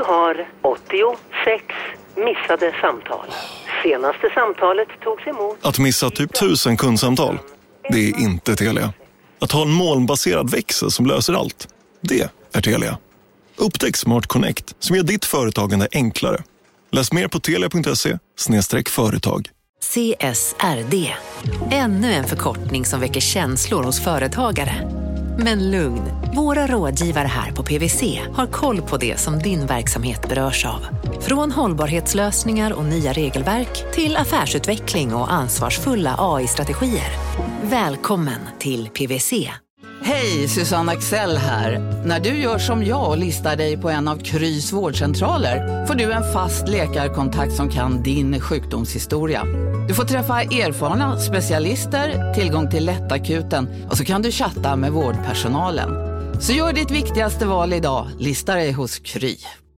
har 86 missade samtal. Senaste samtalet togs emot. Att missa typ 1000 kundsamtal, det är inte Telia. Att ha en molnbaserad växel som löser allt, det är Telia. Upptäck Smart Connect som gör ditt företagande enklare. Läs mer på telia.se/företag. CSRD. Ännu en förkortning som väcker känslor hos företagare. Men lugn, våra rådgivare här på PwC har koll på det som din verksamhet berörs av. Från hållbarhetslösningar och nya regelverk till affärsutveckling och ansvarsfulla AI-strategier. Välkommen till PwC. Hej, Susanne Axel här. När du gör som jag och listar dig på en av Krys vårdcentraler får du en fast läkarkontakt som kan din sjukdomshistoria. Du får träffa erfarna specialister, tillgång till lättakuten och så kan du chatta med vårdpersonalen. Så gör ditt viktigaste val idag, lista dig hos Kry.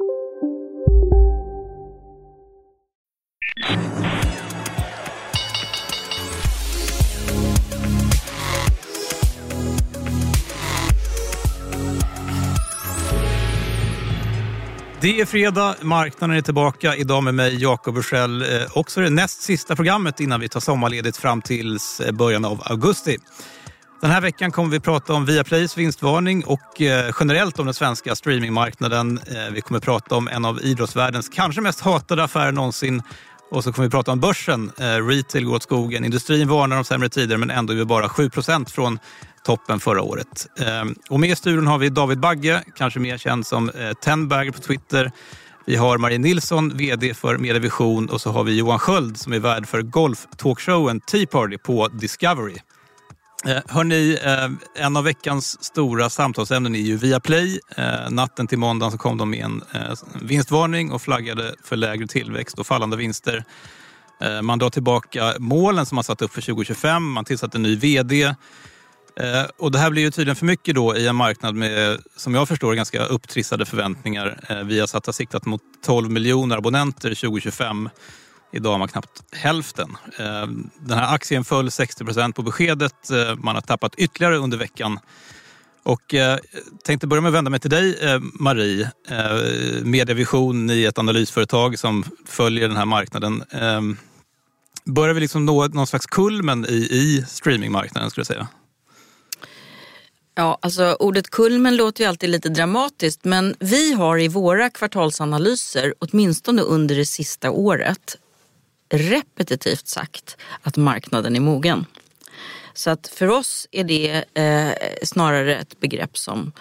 Det är fredag, marknaden är tillbaka idag med mig, Jakob Bursell. Också det näst sista programmet innan vi tar sommarledigt fram till början av augusti. Den här veckan kommer vi prata om Viaplays vinstvarning och generellt om den svenska streamingmarknaden. Vi kommer prata om en av idrottsvärldens kanske mest hatade affärer någonsin. Och så kommer vi prata om börsen. Retail går åt skogen, industrin varnar om sämre tider men ändå är vi bara 7% från toppen förra året. Och med i studion har vi David Bagge, kanske mer känd som Tenbagger på Twitter. Vi har Marie Nilsson, vd för Mediavision, och så har vi Johan Sköld som är värd för golf-talkshowen Tea Party på Discovery. Hörrni, en av veckans stora samtalsämnen är ju Viaplay. Natten till måndagen så kom de med en vinstvarning och flaggade för lägre tillväxt och fallande vinster. Man drar tillbaka målen som man satt upp för 2025, man tillsatte en ny vd. Och det här blir ju tydligen för mycket då i en marknad med, som jag förstår, ganska upptrissade förväntningar. Vi har satt siktat mot 12 miljoner abonnenter 2025. Idag har man knappt hälften. Den här aktien föll 60% på beskedet. Man har tappat ytterligare under veckan. Och tänkte börja med att vända mig till dig, Marie. Mediavision, ni är ett analysföretag som följer den här marknaden. Börjar vi liksom nå någon slags kulmen i streamingmarknaden, skulle jag säga? Ja, alltså ordet kulmen låter ju alltid lite dramatiskt, men vi har i våra kvartalsanalyser, åtminstone under det sista året, repetitivt sagt att marknaden är mogen. Så att för oss är det snarare ett begrepp som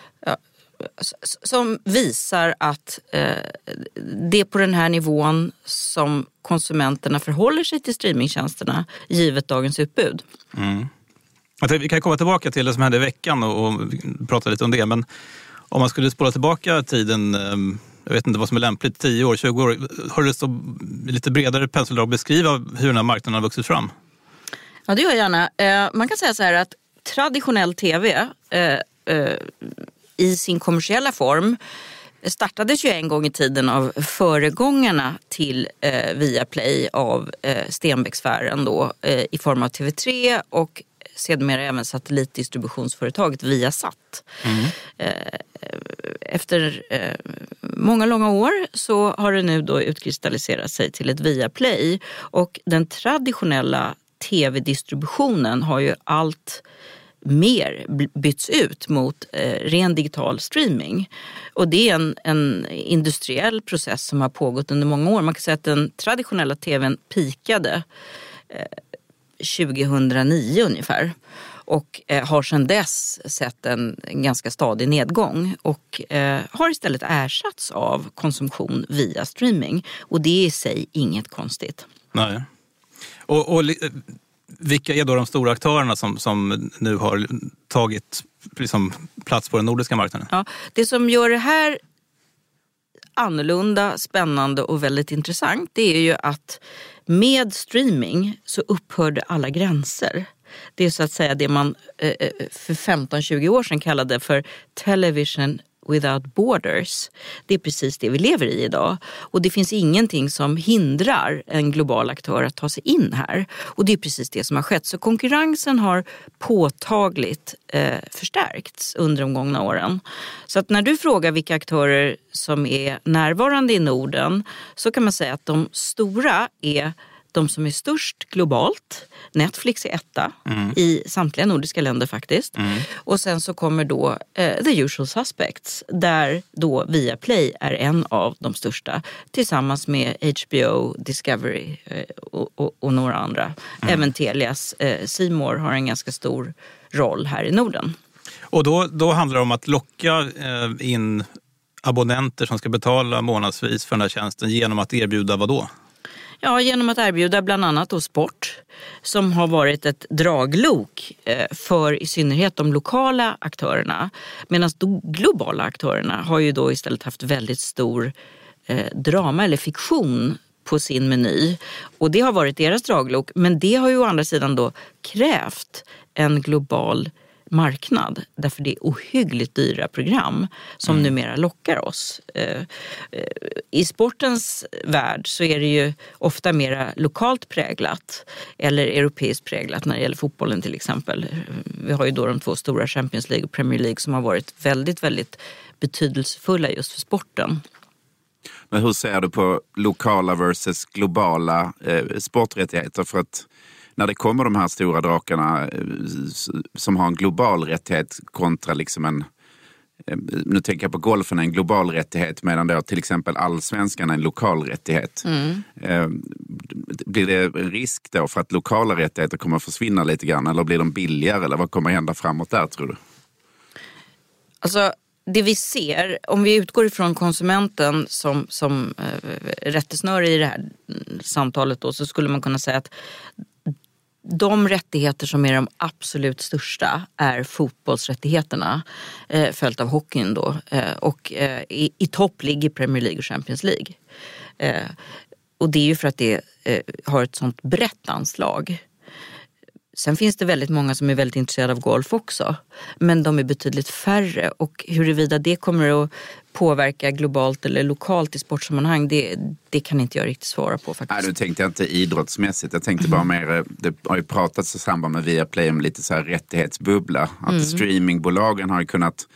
visar att det är på den här nivån som konsumenterna förhåller sig till streamingtjänsterna givet dagens utbud. Mm. Vi kan komma tillbaka till det som hände i veckan och prata lite om det, men om man skulle spola tillbaka tiden, jag vet inte vad som är lämpligt, 10 år, 20 år, har du så lite bredare penseldrag beskriva hur den här marknaden har vuxit fram? Ja, det gör jag gärna. Man kan säga så här att traditionell tv i sin kommersiella form startades ju en gång i tiden av föregångarna till Viaplay av Stenbeck-sfären då, i form av TV3 och sedermera även satellitdistributionsföretaget Viasat. Efter många långa år så har det nu då utkristalliserat sig till ett Viaplay, och den traditionella tv-distributionen har ju allt mer byts ut mot ren digital streaming. Och det är en industriell process som har pågått under många år. Man kan säga att den traditionella tvn pikade 2009 ungefär. Och har sedan dess sett en ganska stadig nedgång. Och har istället ersatts av konsumtion via streaming. Och det är i sig inget konstigt. Nej. Och vilka är då de stora aktörerna som nu har tagit liksom plats på den nordiska marknaden? Ja, det som gör det här annorlunda, spännande och väldigt intressant, det är ju att med streaming så upphörde alla gränser. Det är så att säga det man för 15-20 år sedan kallade för television without borders. Det är precis det vi lever i idag. Och det finns ingenting som hindrar en global aktör att ta sig in här. Och det är precis det som har skett. Så konkurrensen har påtagligt förstärkts under de gångna åren. Så att när du frågar vilka aktörer som är närvarande i Norden så kan man säga att de stora är de som är störst globalt. Netflix är etta i samtliga nordiska länder faktiskt. Och sen så kommer då The Usual Suspects där då Viaplay är en av de största tillsammans med HBO, Discovery och några andra. Även Telias C More har en ganska stor roll här i Norden. Och då handlar det om att locka in abonnenter som ska betala månadsvis för den här tjänsten genom att erbjuda vad då? Ja, genom att erbjuda bland annat då sport som har varit ett draglok för i synnerhet de lokala aktörerna. Medan de globala aktörerna har ju då istället haft väldigt stor drama eller fiktion på sin meny. Och det har varit deras draglok, men det har ju å andra sidan då krävt en global marknad. Därför det är ohyggligt dyra program som numera lockar oss. I sportens värld så är det ju ofta mer lokalt präglat eller europeiskt präglat när det gäller fotbollen till exempel. Vi har ju då de två stora Champions League och Premier League som har varit väldigt, väldigt betydelsefulla just för sporten. Men hur ser du på lokala versus globala sporträttigheter? För att när det kommer de här stora drakarna som har en global rättighet kontra liksom nu tänker jag på golfen, en global rättighet medan då till exempel allsvenskan är en lokal rättighet. Blir det en risk då för att lokala rättigheter kommer att försvinna lite grann eller blir de billigare eller vad kommer hända framåt där tror du? Alltså det vi ser, om vi utgår ifrån konsumenten som rättesnöre i det här samtalet då, så skulle man kunna säga att de rättigheter som är de absolut största är fotbollsrättigheterna följt av hockeyn då och i topp ligger Premier League och Champions League. Och det är ju för att det har ett sånt brett anslag. Sen finns det väldigt många som är väldigt intresserade av golf också. Men de är betydligt färre och huruvida det kommer att påverka globalt eller lokalt i sportsammanhang, det kan inte jag riktigt svara på faktiskt. Nej, du tänkte inte idrottsmässigt. Jag tänkte bara mer, det har ju pratats i samband med Viaplay om lite så här rättighetsbubbla. Att streamingbolagen har ju kunnat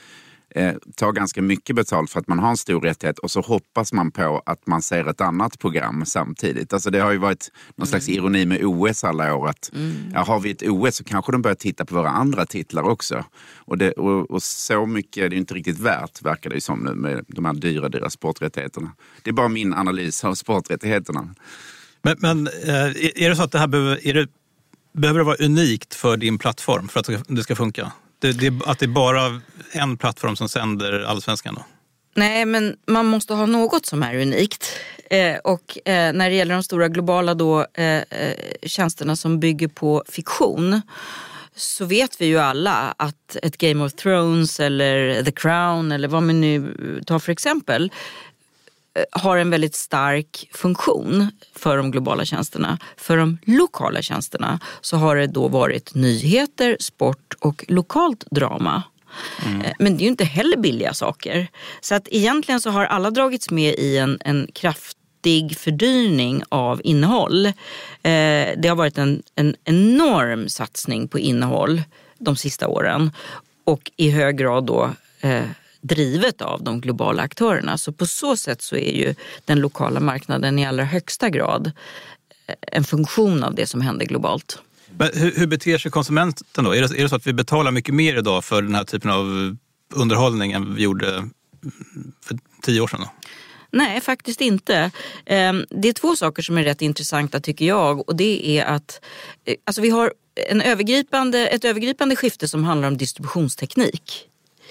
ta ganska mycket betalt för att man har en stor rättighet och så hoppas man på att man ser ett annat program samtidigt. Alltså det har ju varit någon slags ironi med OS alla år att har vi ett OS så kanske de börjar titta på våra andra titlar också. Och så mycket är det inte riktigt värt verkar det ju som nu med de här dyra sporträttigheterna. Det är bara min analys av sporträttigheterna. Men är det så att det här behöver det vara unikt för din plattform för att det ska funka? Att det är bara en plattform som sänder allsvenskan då? Nej, men man måste ha något som är unikt. Och när det gäller de stora globala då, tjänsterna som bygger på fiktion så vet vi ju alla att ett Game of Thrones eller The Crown eller vad man nu tar för exempel har en väldigt stark funktion för de globala tjänsterna. För de lokala tjänsterna så har det då varit nyheter, sport och lokalt drama. Men det är ju inte heller billiga saker. Så att egentligen så har alla dragits med i en kraftig fördyrning av innehåll. Det har varit en enorm satsning på innehåll de sista åren. Och i hög grad då drivet av de globala aktörerna. Så på så sätt så är ju den lokala marknaden i allra högsta grad en funktion av det som händer globalt. Men hur beter sig konsumenten då? Är det så att vi betalar mycket mer idag för den här typen av underhållning än vi gjorde för 10 år sedan då? Nej, faktiskt inte. Det är 2 saker som är rätt intressanta tycker jag. Och det är att alltså vi har ett övergripande skifte som handlar om distributionsteknik.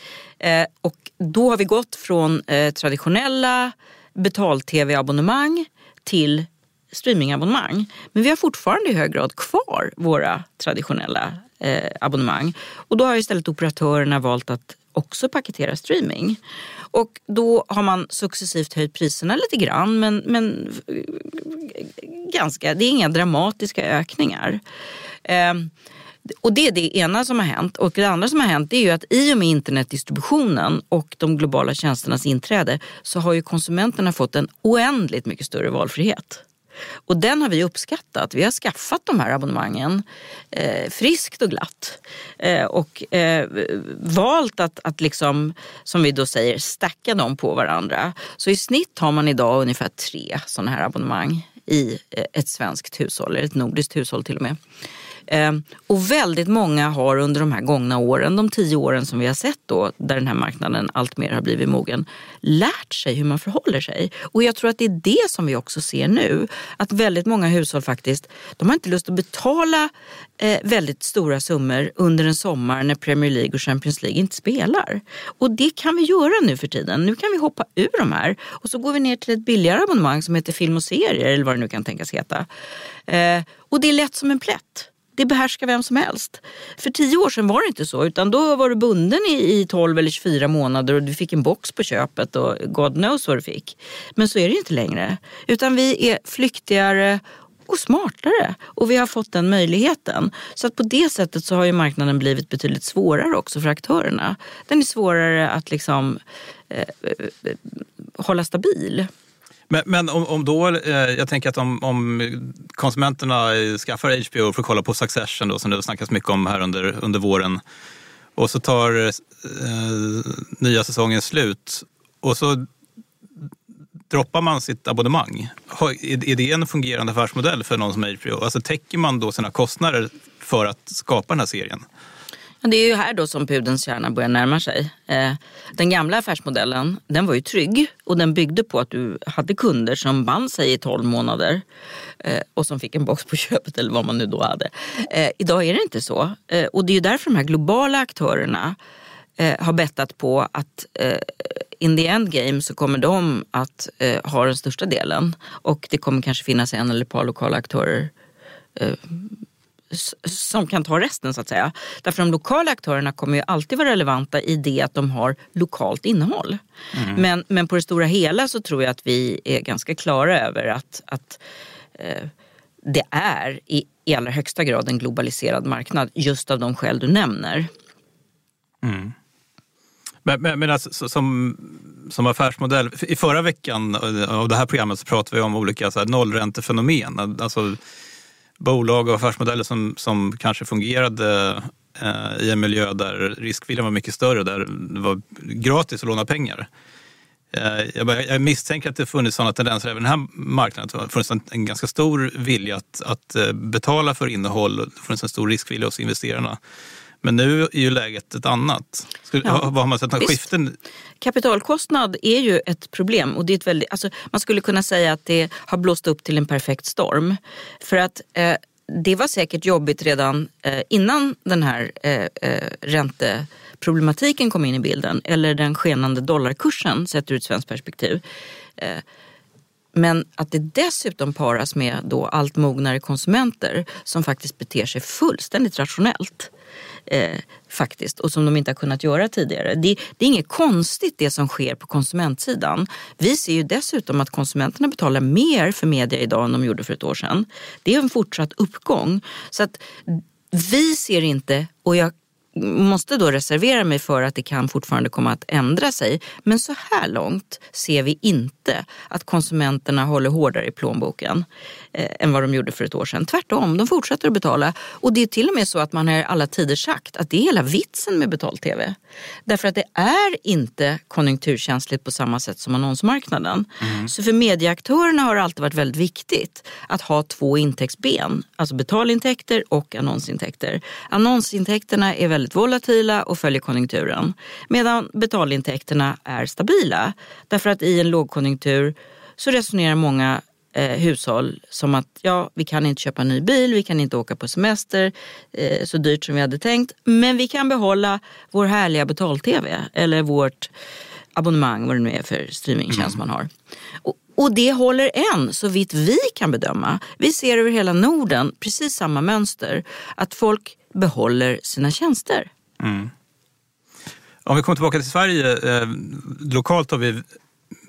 Och då har vi gått från traditionella betal-tv-abonnemang till streamingabonnemang. Men vi har fortfarande i hög grad kvar våra traditionella abonnemang. Och då har istället operatörerna valt att också paketera streaming. Och då har man successivt höjt priserna lite grann men ganska, det är inga dramatiska ökningar. Och det är det ena som har hänt. Och det andra som har hänt är ju att i och med internetdistributionen och de globala tjänsternas inträde så har ju konsumenterna fått en oändligt mycket större valfrihet. Och den har vi uppskattat. Vi har skaffat de här abonnemangen friskt och glatt. Och valt att liksom, som vi då säger, stacka dem på varandra. Så i snitt har man idag ungefär 3 sådana här abonnemang i ett svenskt hushåll, eller ett nordiskt hushåll till och med. Och väldigt många har under de här gångna åren, de 10 åren som vi har sett då, där den här marknaden allt mer har blivit mogen, lärt sig hur man förhåller sig. Och jag tror att det är det som vi också ser nu, att väldigt många hushåll faktiskt, de har inte lust att betala väldigt stora summor under en sommar när Premier League och Champions League inte spelar. Och det kan vi göra nu för tiden. Nu kan vi hoppa ur de här och så går vi ner till ett billigare abonnemang som heter film och serier, eller vad det nu kan tänkas heta. Och det är lätt som en plätt. Det behärskar vem som helst. För 10 år sedan var det inte så, utan då var du bunden i 12 eller 24 månader och du fick en box på köpet och God knows vad du fick. Men så är det inte längre. Utan vi är flyktigare och smartare och vi har fått den möjligheten. Så att på det sättet så har ju marknaden blivit betydligt svårare också för aktörerna. Den är svårare att liksom hålla stabil. Men om då, jag tänker att om konsumenterna skaffar HBO för att kolla på Succession då, som det snackas mycket om här under våren, och så tar nya säsongen slut och så droppar man sitt abonnemang. Är det en fungerande affärsmodell för någon som HBO? Alltså täcker man då sina kostnader för att skapa den här serien? Det är ju här då som pudelns kärna börjar närma sig. Den gamla affärsmodellen, den var ju trygg och den byggde på att du hade kunder som band sig i 12 månader och som fick en box på köpet eller vad man nu då hade. Idag är det inte så. Och det är ju därför de här globala aktörerna har bettat på att in the end game så kommer de att ha den största delen. Och det kommer kanske finnas en eller ett par lokala aktörer som kan ta resten så att säga. Därför de lokala aktörerna kommer ju alltid vara relevanta i det att de har lokalt innehåll. Men på det stora hela så tror jag att vi är ganska klara över att det är i allra högsta grad en globaliserad marknad just av de skäl du nämner. Mm. Men alltså, som affärsmodell, i förra veckan av det här programmet så pratade vi om olika så här, nollräntefenomen. Alltså bolag och affärsmodeller som kanske fungerade i en miljö där riskviljan var mycket större, där det var gratis att låna pengar. Jag misstänker att det funnits sådana tendenser även i den här marknaden. Det har funnits en ganska stor vilja att betala för innehåll och det funnits en stor riskvilja hos investerarna. Men nu är ju läget ett annat. Vad har man sett? Skiften? Kapitalkostnad är ju ett problem och det är ett väldigt, alltså, man skulle kunna säga att det har blåst upp till en perfekt storm. För att det var säkert jobbigt redan innan den här ränteproblematiken kom in i bilden eller den skenande dollarkursen sett ur ett svenskt perspektiv. Men att det dessutom paras med då allt mognare konsumenter som faktiskt beter sig fullständigt rationellt. Faktiskt, och som de inte har kunnat göra tidigare. Det är inget konstigt det som sker på konsumentsidan. Vi ser ju dessutom att konsumenterna betalar mer för media idag än de gjorde för ett år sedan. Det är en fortsatt uppgång. Så att vi ser inte, och jag måste då reservera mig för att det kan fortfarande komma att ändra sig. Men så här långt ser vi inte att konsumenterna håller hårdare i plånboken än vad de gjorde för ett år sedan. Tvärtom, de fortsätter att betala. Och det är till och med så att man har alla tider sagt att det är hela vitsen med betalt-tv. Därför att det är inte konjunkturkänsligt på samma sätt som annonsmarknaden. Så för medieaktörerna har det alltid varit väldigt viktigt att ha 2 intäktsben. Alltså betalintäkter och annonsintäkter. Annonsintäkterna är väldigt volatila och följer konjunkturen. Medan betalintäkterna är stabila. Därför att i en lågkonjunktur så resonerar många hushåll som att vi kan inte köpa en ny bil, vi kan inte åka på semester så dyrt som vi hade tänkt. Men vi kan behålla vår härliga betal-tv eller vårt abonnemang, vad det nu är för streamingtjänst man har. Och det håller än, så vitt vi kan bedöma. Vi ser över hela Norden precis samma mönster. Att folk behåller sina tjänster. Om vi kommer tillbaka till Sverige, lokalt har vi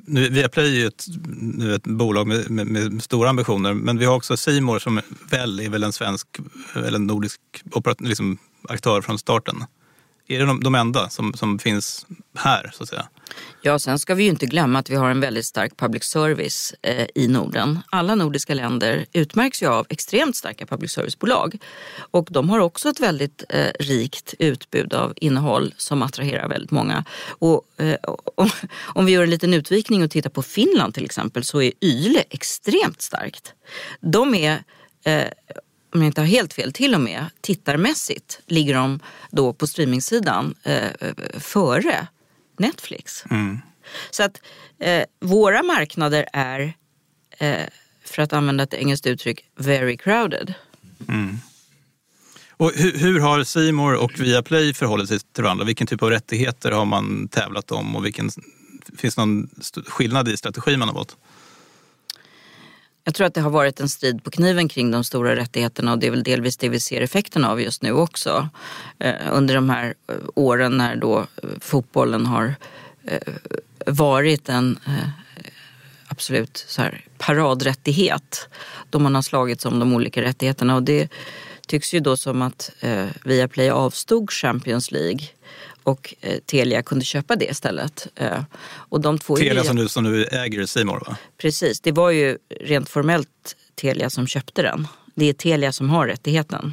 nu, Viaplay är ju ett bolag med stora ambitioner, men vi har också C More som är väl en svensk eller en nordisk liksom, aktör från starten. Är det de enda som finns här, så att säga? Ja, sen ska vi ju inte glömma att vi har en väldigt stark public service i Norden. Alla nordiska länder utmärks ju av extremt starka public service-bolag. Och de har också ett väldigt rikt utbud av innehåll som attraherar väldigt många. Och om vi gör en liten utvikning och tittar på Finland till exempel, så är Yle extremt starkt. De är... om jag inte har helt fel, till och med tittarmässigt ligger de då på streamingsidan före Netflix. Så att våra marknader är, för att använda ett engelskt uttryck, very crowded. Och hur har C More och Viaplay förhållit sig till varandra? Vilken typ av rättigheter har man tävlat om och finns någon skillnad i strategi man har valt? Jag tror att det har varit en strid på kniven kring de stora rättigheterna, och det är väl delvis det vi ser effekten av just nu också. Under de här åren när då fotbollen har varit en absolut så här paradrättighet, då man har slagits om de olika rättigheterna, och det tycks ju då som att Viaplay avstod Champions League och Telia kunde köpa det istället. Och de två Telia som nu äger C More, va? Precis, det var ju rent formellt Telia som köpte den. Det är Telia som har rättigheten.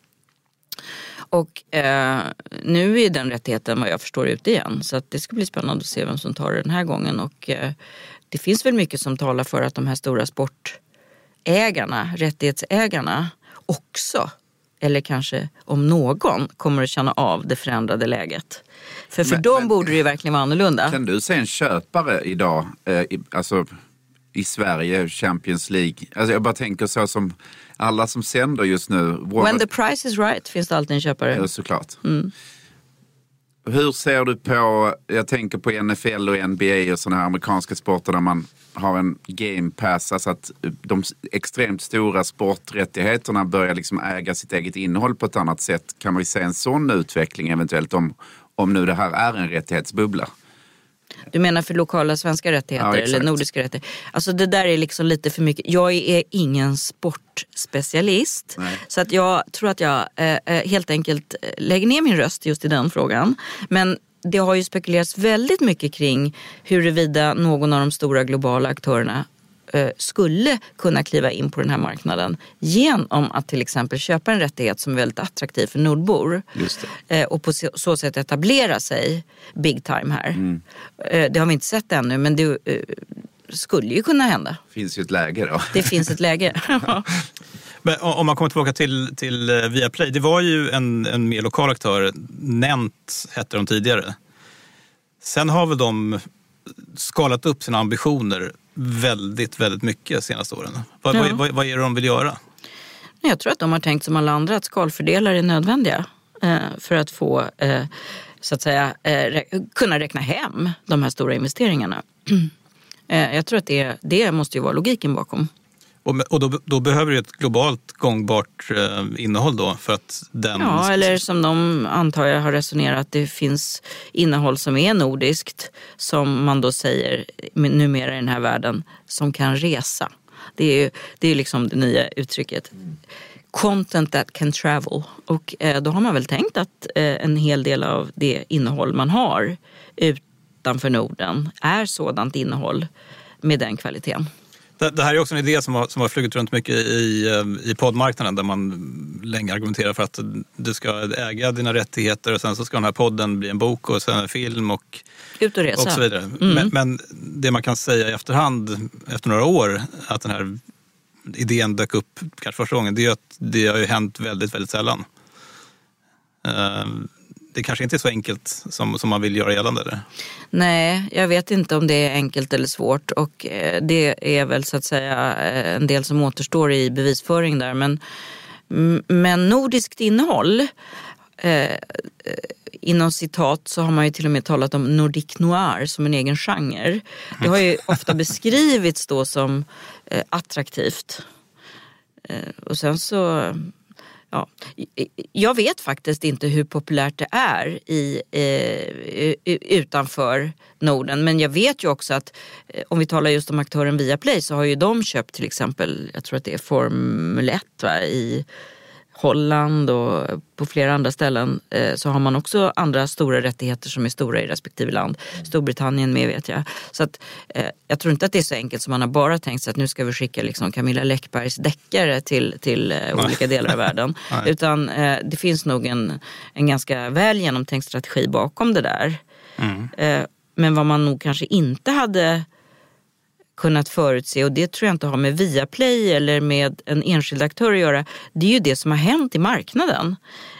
Och nu är den rättigheten, vad jag förstår, ute igen. Så att det ska bli spännande att se vem som tar det den här gången. Och det finns väl mycket som talar för att de här stora sportägarna, rättighetsägarna också, eller kanske om någon, kommer att känna av det förändrade läget. För dem borde det ju verkligen vara annorlunda. Kan du se en köpare idag, alltså i Sverige, Champions League? Alltså jag bara tänker så som alla som sänder just nu. When the price is right finns det alltid en köpare. Ja, såklart. Hur ser du på, jag tänker på NFL och NBA och sådana här amerikanska sporter där man har en game pass, alltså att de extremt stora sporträttigheterna börjar liksom äga sitt eget innehåll på ett annat sätt. Kan vi se en sån utveckling eventuellt om nu det här är en rättighetsbubbla? Du menar för lokala svenska rättigheter eller nordiska rättigheter? Alltså det där är liksom lite för mycket. Jag är ingen sportspecialist. Nej. Så att jag tror att jag helt enkelt lägger ner min röst just i den frågan. Men det har ju spekulerats väldigt mycket kring huruvida någon av de stora globala aktörerna skulle kunna kliva in på den här marknaden genom att till exempel köpa en rättighet som är väldigt attraktiv för nordbor. Just det. Och på så sätt etablera sig big time här. Det har vi inte sett ännu, men det skulle ju kunna hända. Det finns ju ett läge då. Det finns ett läge. Men om man kommer tillbaka till Viaplay, det var ju en mer lokal aktör, Nent hette de tidigare. Sen har väl de skalat upp sina ambitioner väldigt, väldigt mycket senaste åren. Vad är det de vill göra? Jag tror att de har tänkt som alla andra att skalfördelar är nödvändiga för att få så att säga kunna räkna hem de här stora investeringarna. Jag tror att det måste ju vara logiken bakom. Och då behöver du ett globalt gångbart innehåll då för att den... Ja, eller som de antar jag har resonerat, det finns innehåll som är nordiskt som man då säger numera i den här världen som kan resa. Det är liksom det nya uttrycket. Content that can travel. Och då har man väl tänkt att en hel del av det innehåll man har utanför Norden är sådant innehåll med den kvaliteten. Det här är också en idé som har flugit runt mycket i poddmarknaden där man länge argumenterar för att du ska äga dina rättigheter och sen så ska den här podden bli en bok och sen en film och ut och resa. Och så vidare. Men det man kan säga i efterhand, efter några år, att den här idén dök upp kanske första gången, det är att det har ju hänt väldigt, väldigt sällan. Det kanske inte är så enkelt som man vill göra gällande, eller? Nej, jag vet inte om det är enkelt eller svårt. Och det är väl så att säga en del som återstår i bevisföring där. Men nordiskt innehåll, inom citat så har man ju till och med talat om Nordic Noir som en egen genre. Det har ju ofta beskrivits då som attraktivt. Och sen så... Ja, jag vet faktiskt inte hur populärt det är utanför Norden. Men jag vet ju också att om vi talar just om aktören Viaplay så har ju de köpt till exempel, jag tror att det är Formel 1 i Holland och på flera andra ställen så har man också andra stora rättigheter som är stora i respektive land. Storbritannien med vet jag. Så att jag tror inte att det är så enkelt som man har bara tänkt sig att nu ska vi skicka liksom Camilla Läckbergs deckare till olika delar av världen. Utan det finns nog en ganska väl genomtänkt strategi bakom det där. Men vad man nog kanske inte hade kunnat förutse, och det tror jag inte har med Viaplay eller med en enskild aktör att göra, det är ju det som har hänt i marknaden.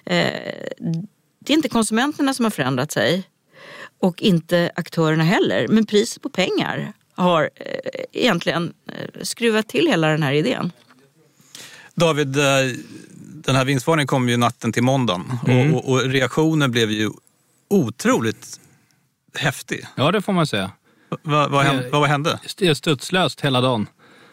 Det är inte konsumenterna som har förändrat sig och inte aktörerna heller, men priset på pengar har egentligen skruvat till hela den här idén. David, den här vinstvarningen kom ju natten till måndagen och reaktionen blev ju otroligt häftig. Ja, det får man säga. Vad hände? Studslöst hela dagen.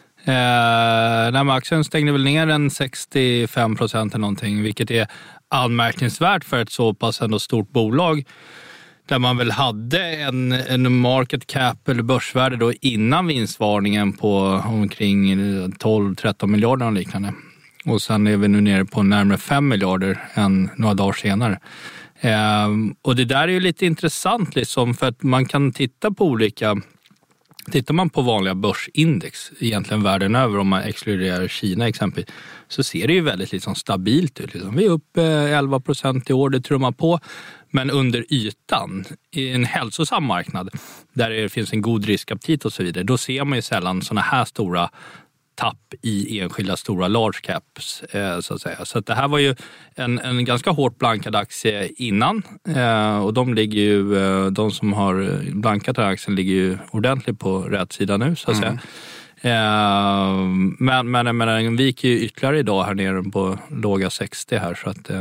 När aktien stängde väl ner en 65% eller någonting, vilket är anmärkningsvärt för ett så pass ändå stort bolag där man väl hade en market cap eller börsvärde då innan vinstvarningen på omkring 12-13 miljarder och liknande. Och sen är vi nu nere på närmare 5 miljarder än några dagar senare. Och det där är ju lite intressant liksom, för att man kan titta på tittar man på vanliga börsindex egentligen världen över, om man exkluderar Kina exempelvis, så ser det ju väldigt liksom stabilt ut. Liksom. Vi är upp 11% i år, det trummar på. Men under ytan, i en hälsosam marknad där det finns en god riskaptit och så vidare, då ser man ju sällan såna här stora tapp i enskilda stora large caps så att säga. Så att det här var ju en ganska hårt blankad aktie innan och de som har blankat den här aktien ligger ju ordentligt på rätt sida nu så att säga. Men den viker ju ytterligare idag här nere på låga 60 här så att...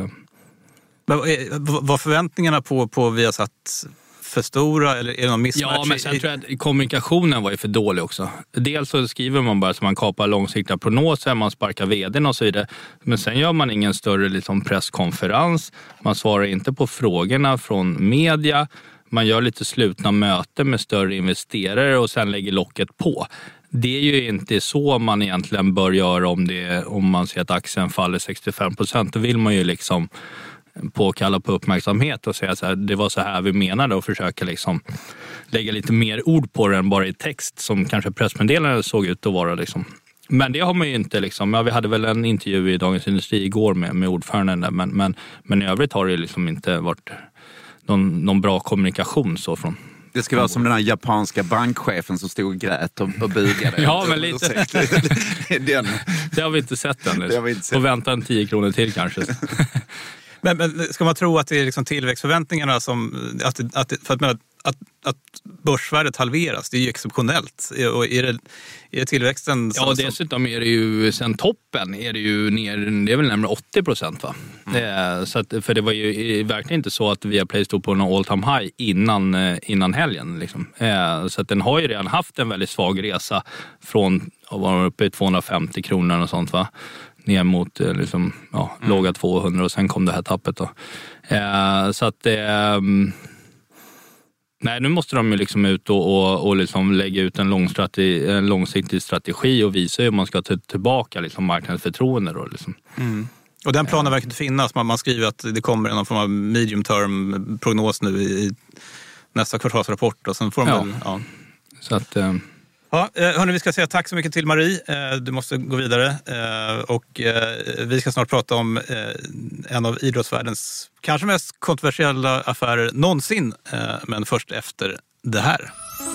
Var förväntningarna på Viasat för stora eller är det någon mismatch? Ja, men sen tror jag att kommunikationen var ju för dålig också. Dels så skriver man bara så man kapar långsiktiga prognoser, man sparkar vdn och så vidare. Men sen gör man ingen större liksom presskonferens. Man svarar inte på frågorna från media. Man gör lite slutna möten med större investerare och sen lägger locket på. Det är ju inte så man egentligen bör göra om man ser att aktien faller 65%. Då vill man ju liksom påkalla på uppmärksamhet och säga så här, det var så här vi menade och försöka liksom lägga lite mer ord på det än bara i text som kanske pressmeddelande såg ut att vara liksom. Men det har man ju inte liksom. Ja, vi hade väl en intervju i Dagens Industri igår med ordföranden där, men i övrigt har det liksom inte varit någon bra kommunikation så från. Det ska vara som den här japanska bankchefen som stod och grät och bugade. Ja, men lite. Det har vi inte sett än. Liksom. Och vänta en 10 kronor till kanske. Men ska man tro att det är liksom tillväxtförväntningarna som att börsvärdet halveras, det är ju exceptionellt. Och är det tillväxten som... Ja, dessutom är det ju sen toppen är det ju ner, det är väl närmare 80% va? Så att, för det var ju verkligen inte så att Viaplay stod på någon all time high innan helgen liksom. Så att den har ju redan haft en väldigt svag resa från att vara uppe i 250 kronor och sånt va? Ner mot liksom, låga 200 och sen kom det här tappet då. Så att nej, nu måste de ju liksom ut och liksom lägga ut en långsiktig strategi och visa hur man ska ta tillbaka liksom marknadens förtroende då liksom. Och den planen verkar inte finnas. Man skriver att det kommer någon form av medium term prognos nu i nästa kvartalsrapport och sen får de väl, Så att ja, hörni, vi ska säga tack så mycket till Marie. Du måste gå vidare. Och vi ska snart prata om en av idrottsvärldens kanske mest kontroversiella affärer någonsin. Men först efter det här.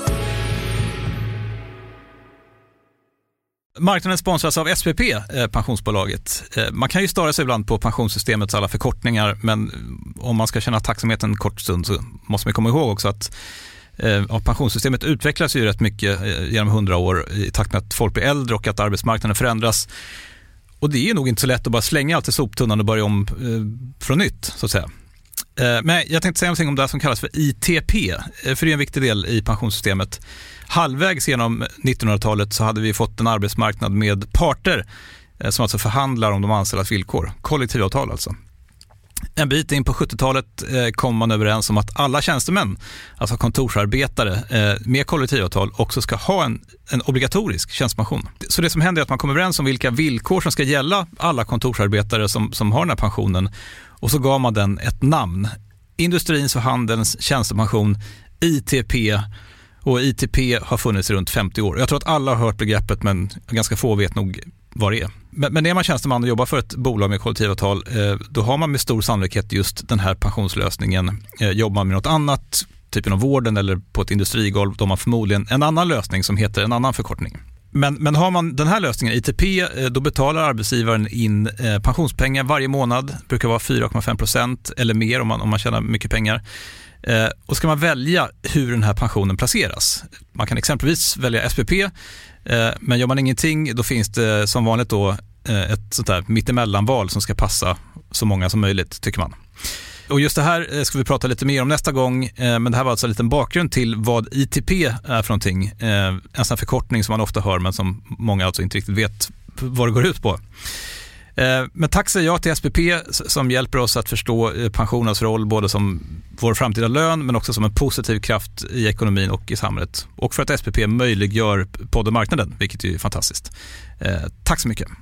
Marknaden sponsras av SPP, pensionsbolaget. Man kan ju störa sig ibland på pensionssystemets alla förkortningar, men om man ska känna tacksamhet en kort stund så måste man komma ihåg också att pensionssystemet utvecklas ju rätt mycket genom 100 år i takt med att folk blir äldre och att arbetsmarknaden förändras. Och det är nog inte så lätt att bara slänga allt i soptunnan och börja om från nytt, så att säga. Men jag tänkte säga någonting om det som kallas för ITP, för det är en viktig del i pensionssystemet. Halvvägs genom 1900-talet så hade vi fått en arbetsmarknad med parter som alltså förhandlar om de anställdas villkor. Kollektivavtal alltså. En bit in på 70-talet kom man överens om att alla tjänstemän, alltså kontorsarbetare med kollektivavtal, också ska ha en obligatorisk tjänstepension. Så det som händer är att man kommer överens om vilka villkor som ska gälla alla kontorsarbetare som har den här pensionen, och så gav man den ett namn. Industrins och handelns tjänstepension, ITP, och ITP har funnits runt 50 år. Jag tror att alla har hört begreppet, men ganska få vet nog vad det är. Men är man tjänsteman och jobbar för ett bolag med kollektivavtal, då har man med stor sannolikhet just den här pensionslösningen. Jobbar man med något annat, typ inom vården eller på ett industrigolv, då har man förmodligen en annan lösning som heter en annan förkortning. Men har man den här lösningen, ITP, då betalar arbetsgivaren in pensionspengar varje månad. Det brukar vara 4,5% eller mer om man tjänar mycket pengar. Och ska man välja hur den här pensionen placeras. Man kan exempelvis välja SPP, men gör man ingenting, då finns det som vanligt då ett sånt där mittemellanval som ska passa så många som möjligt, tycker man. Och just det här ska vi prata lite mer om nästa gång, men det här var alltså en liten bakgrund till vad ITP är för någonting. En sån förkortning som man ofta hör, men som många alltså inte riktigt vet vad det går ut på. Men tack säger jag till SPP som hjälper oss att förstå pensionens roll både som vår framtida lön, men också som en positiv kraft i ekonomin och i samhället. Och för att SPP möjliggör poddmarknaden, vilket är fantastiskt. Tack så mycket.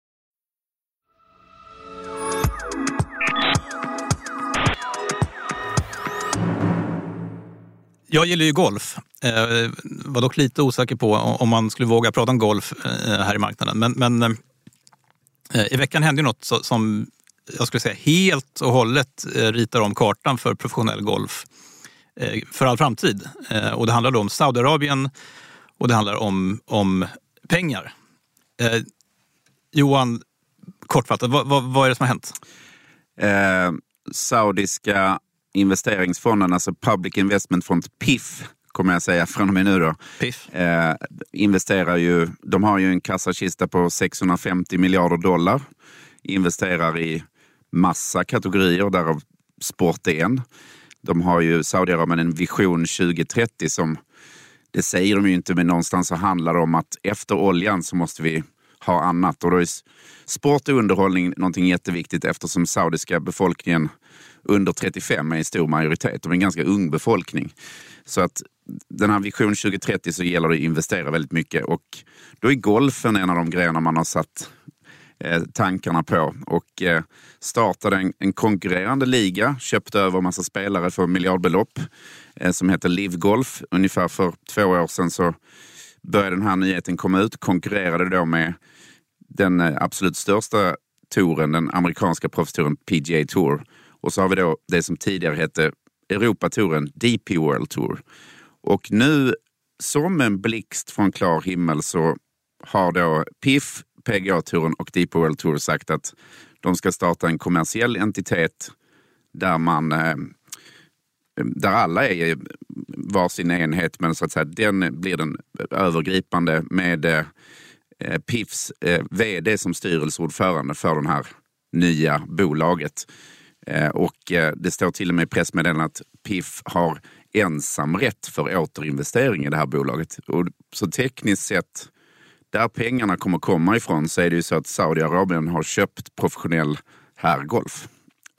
Jag gillar ju golf. Var dock lite osäker på om man skulle våga prata om golf här i marknaden. Men i veckan hände ju något som jag skulle säga helt och hållet ritar om kartan för professionell golf för all framtid. Och det handlar då om Saudiarabien och det handlar om pengar. Johan, kortfattat, vad är det som har hänt? Saudiska investeringsfonden, alltså Public Investment Fund, PIF, kommer jag säga från och med nu då. PIF. Investerar ju, de har ju en kassakista på $650 miljarder. Investerar i massa kategorier, därav sport är en. De har ju Saudiarabien en vision 2030 som, det säger de ju inte, men någonstans så handlar det om att efter oljan så måste vi ha annat. Och då är sport och underhållning någonting jätteviktigt, eftersom saudiska befolkningen under 35 är en stor majoritet. De är en ganska ung befolkning. Så att den här vision 2030 så gäller det att investera väldigt mycket. Och då är golfen en av de grejerna man har satt tankarna på. Och startade en konkurrerande liga, köpte över en massa spelare för miljardbelopp som heter Live Golf. Ungefär för 2 år sedan så började den här nyheten komma ut. Konkurrerade då med den absolut största touren, den amerikanska proffstouren PGA Tour. Och så har vi då det som tidigare hette Europatouren, DP World Tour. Och nu, som en blixt från klar himmel, så har då PIF, PGA-touren och DP World Tour sagt att de ska starta en kommersiell entitet där alla är varsin enhet, men så att säga den blir den övergripande med PIFs vd som styrelseordförande för den här nya bolaget. Och det står till och med i pressmeddelandet att PIF har ensamrätt för återinvestering i det här bolaget. Och så tekniskt sett, där pengarna kommer komma ifrån, så är det ju så att Saudiarabien har köpt professionell herrgolf.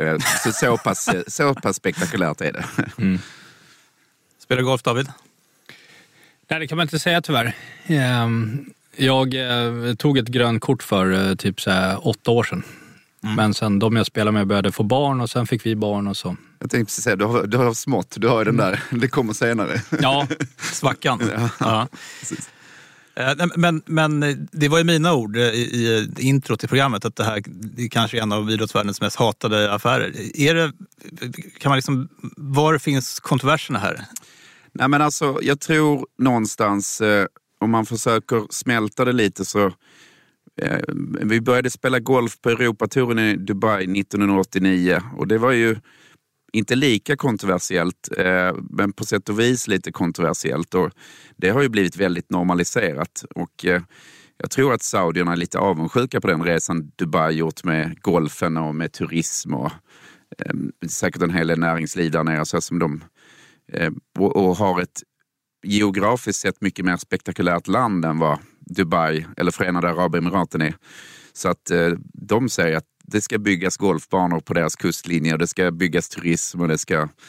Så pass spektakulärt är det. Mm. Spelar golf, David? Nej, det kan man inte säga tyvärr. Jag tog ett grönt kort för typ 8 år sedan. Mm. Men sen de jag spelade med började få barn och sen fick vi barn och så. Jag tänkte precis säga, du har smått, du har den där, det kommer senare. Ja, svackan. Ja. Precis. Men det var ju mina ord i intro till programmet att det här är kanske en av idrottsvärldens mest hatade affärer. Kan man liksom, var finns kontroverserna här? Nej, men alltså, jag tror någonstans, om man försöker smälta det lite, så vi började spela golf på Europatouren i Dubai 1989 och det var ju inte lika kontroversiellt, men på sätt och vis lite kontroversiellt, och det har ju blivit väldigt normaliserat. Och jag tror att saudierna är lite avundsjuka på den resan Dubai gjort med golfen och med turism och säkert en hel del näringsliv där nere, så som de och har ett geografiskt sett mycket mer spektakulärt land än vad Dubai eller Förenade Arabemiraten är. Så att de säger att det ska byggas golfbanor på deras kustlinjer, det ska byggas turism och det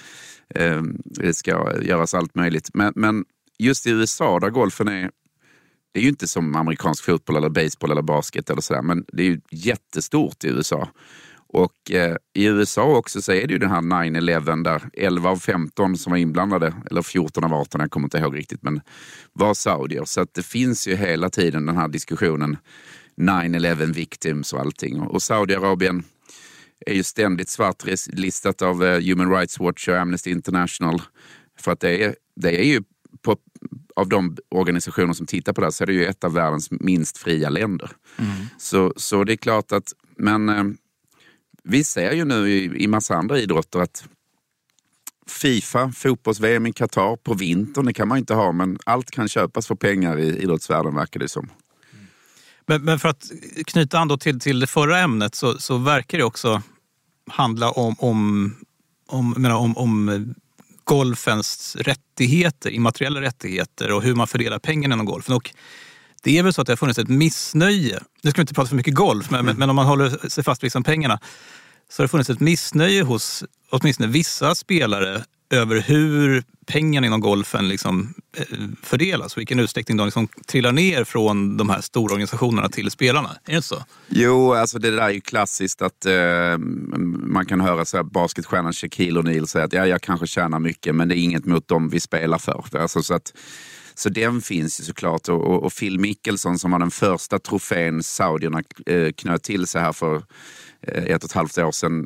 ska göras allt möjligt. Men just i USA där golfen det är ju inte som amerikansk fotboll eller baseball eller basket eller sådär, men det är ju jättestort i USA. Och i USA också så är det ju den här 9/11 där 11 av 15 som var inblandade, eller 14 av 18, jag kommer inte ihåg riktigt, men var saudier. Så att det finns ju hela tiden den här diskussionen 9/11 victims och allting. Och Saudiarabien är ju ständigt svartlistat av Human Rights Watch och Amnesty International. För att det är ju av de organisationer som tittar på det här, så är det ju ett av världens minst fria länder. Så det är klart att, men vi ser ju nu i massa andra idrotter att FIFA, fotbolls-VM i Qatar på vintern, det kan man inte ha, men allt kan köpas för pengar i idrottsvärlden, verkar det som. Men för att knyta an då till det förra ämnet så verkar det också handla om golfens rättigheter, immateriella rättigheter och hur man fördelar pengarna inom golfen. Och det är väl så att det har funnits ett missnöje. Nu ska vi inte prata för mycket golf, men om man håller sig fast vid pengarna, så har det funnits ett missnöje hos åtminstone vissa spelare över hur pengarna inom golfen liksom fördelas. Vilken utsträckning de liksom trillar ner från de här stora organisationerna till spelarna. Är det så? Jo, alltså det där är ju klassiskt att man kan höra så här, basketstjärnan Shaquille O'Neal säga att jag kanske tjänar mycket, men det är inget mot dem vi spelar för. Alltså, så den finns ju såklart. Och Phil Mickelson som var den första trofén saudierna knöt till sig här för 1,5 år sedan.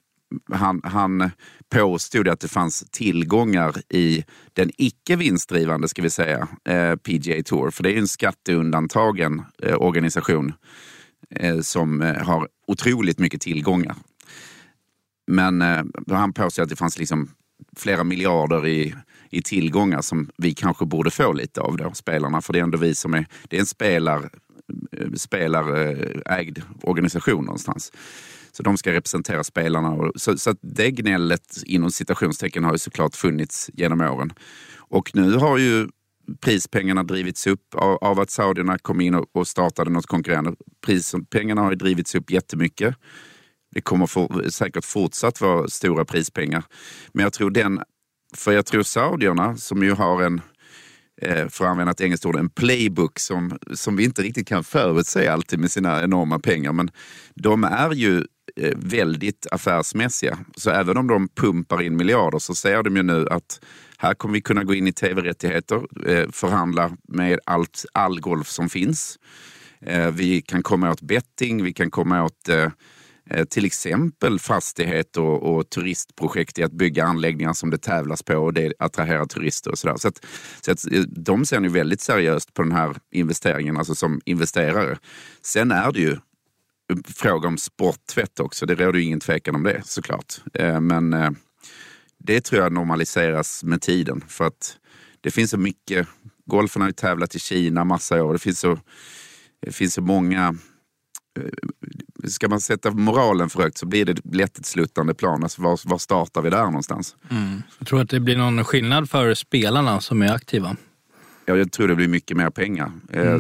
Han påstod att det fanns tillgångar i den icke vinstdrivande, ska vi säga, PGA Tour. För det är en skatteundantagen organisation som har otroligt mycket tillgångar. Men han påstod att det fanns liksom flera miljarder i tillgångar som vi kanske borde få lite av då, spelarna. För det är ändå vi som det är en spelarägd organisation någonstans. Så de ska representera spelarna. Så att det gnället inom citationstecken har ju såklart funnits genom åren. Och nu har ju prispengarna drivits upp av att saudierna kom in och startade något konkurrerande. Prispengarna har ju drivits upp jättemycket. Det kommer säkert fortsatt vara stora prispengar. Men jag tror saudierna som ju har för att använda ett engelskt ord, en playbook som vi inte riktigt kan förutse alltid med sina enorma pengar. Men de är ju väldigt affärsmässiga. Så även om de pumpar in miljarder så ser de ju nu att här kommer vi kunna gå in i tv-rättigheter, förhandla med all golf som finns. Vi kan komma åt betting, vi kan komma åt till exempel fastigheter och turistprojekt i att bygga anläggningar som det tävlas på och det attraherar turister och sådär. Så att de ser nu väldigt seriöst på den här investeringen, alltså som investerare. Sen är det ju fråga om sporttvätt också, det råder ju ingen tvekan om det såklart. Men det tror jag normaliseras med tiden, för att det finns så mycket, golfen har ju tävlat i Kina massa år, det finns så många. Ska man sätta moralen för högt så blir det lätt ett sluttande plan. Alltså var startar vi där någonstans? Jag tror att det blir någon skillnad för spelarna som är aktiva. Ja, jag tror det blir mycket mer pengar.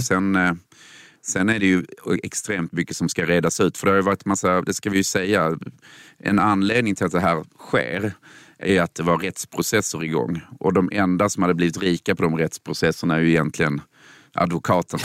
Sen är det ju extremt mycket som ska redas ut. För det har ju varit massa, det ska vi ju säga, en anledning till att det här sker är att det var rättsprocesser igång. Och de enda som hade blivit rika på de rättsprocesserna är ju egentligen advokaterna.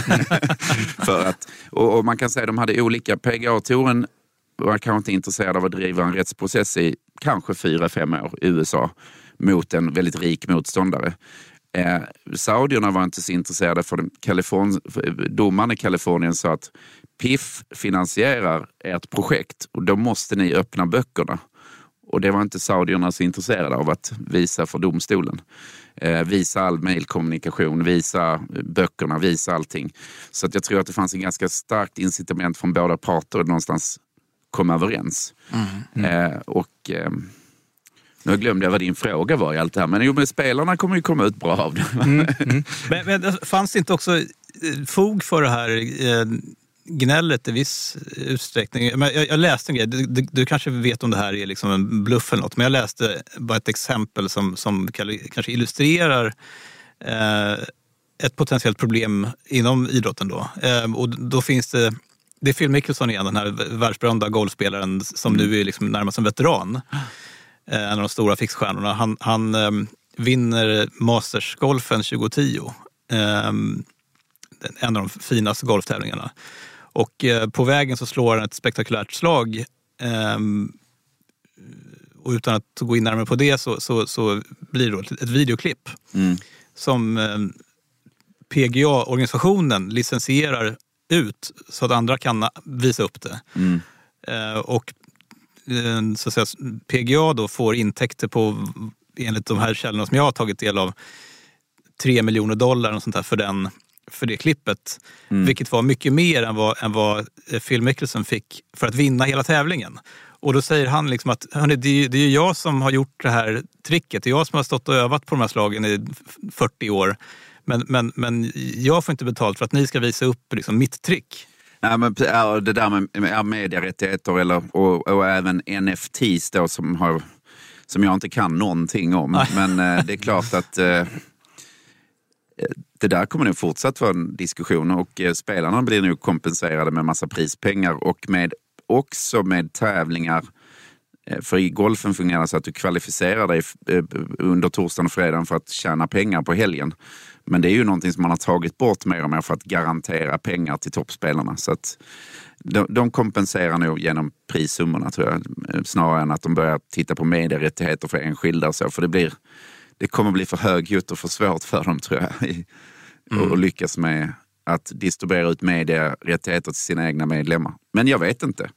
För att, och man kan säga att de hade olika. PGA-touren var kanske inte intresserad av att driva en rättsprocess i kanske 4-5 år i USA mot en väldigt rik motståndare. Saudierna var inte så intresserade, för domaren i Kalifornien sa att PIF finansierar ert projekt och då måste ni öppna böckerna. Och det var inte saudierna så intresserade av att visa för domstolen. Visa all mejlkommunikation, visa böckerna, visa allting. Så att jag tror att det fanns en ganska starkt incitament från båda parter att någonstans komma överens. Nu glömde jag vad din fråga var i allt det här. Men spelarna kommer ju komma ut bra av det. Men fanns det inte också fog för det här gnället i viss utsträckning? Men jag läste en grej, du kanske vet om det här är liksom en bluff eller något, men jag läste bara ett exempel som kanske illustrerar ett potentiellt problem inom idrotten då. Och då finns det är Phil Mickelson igen, den här världsberömda golfspelaren som nu är liksom närmast en veteran. En av de stora fixstjärnorna. Han vinner Masters-golfen 2010. En av de finaste golftävlingarna. Och på vägen så slår han ett spektakulärt slag. Och utan att gå in närmare på det så blir det ett videoklipp som PGA-organisationen licensierar ut så att andra kan visa upp det. Och så att säga, PGA då får intäkter på, enligt de här källorna som jag har tagit del av, $3 miljoner och sånt där för det klippet. Vilket var mycket mer än vad Phil Mickelson fick för att vinna hela tävlingen. Och då säger han liksom att det är ju jag som har gjort det här tricket. Det är jag som har stått och övat på de här slagen i 40 år. Men jag får inte betalt för att ni ska visa upp liksom mitt trick. Ja, men det där med medierättigheter och även NFTs då som jag inte kan någonting om. Men det är klart att det där kommer nog fortsatt vara en diskussion, och spelarna blir nu kompenserade med massa prispengar och också med tävlingar. För i golfen fungerar så att du kvalificerar dig under torsdagen och fredagen för att tjäna pengar på helgen. Men det är ju någonting som man har tagit bort mer och mer för att garantera pengar till toppspelarna. Så att de kompenserar nog genom prissummorna, tror jag, snarare än att de börjar titta på medierättigheter för enskilda och så. För det kommer bli för högljutt och för svårt för dem, tror jag, att lyckas med att distribuera ut medierättigheter till sina egna medlemmar. Men jag vet inte.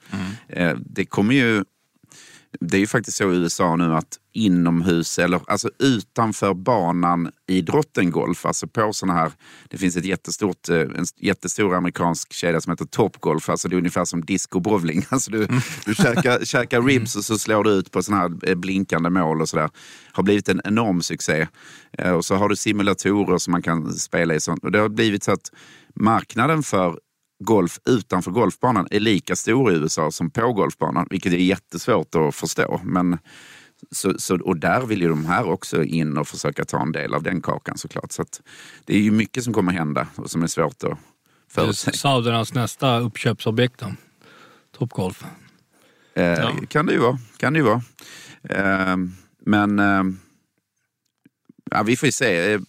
Det är ju faktiskt så i USA nu att inomhus, eller alltså utanför banan idrotten golf, alltså på sådana här, det finns en jättestor amerikansk kedja som heter Topgolf, alltså det är ungefär som disco-bowling, alltså du käkar ribs och så slår du ut på sådana här blinkande mål och sådär. Har blivit en enorm succé. Och så har du simulatorer som man kan spela i sånt, och det har blivit så att marknaden för golf utanför golfbanan är lika stor i USA som på golfbanan, vilket är jättesvårt att förstå. Men och där vill ju de här också in och försöka ta en del av den kakan, såklart. Så att det är ju mycket som kommer hända och som är svårt att förutse. Saudernas nästa uppköpsobjekt då? Topgolf. Kan det ju vara. Men vi får ju se.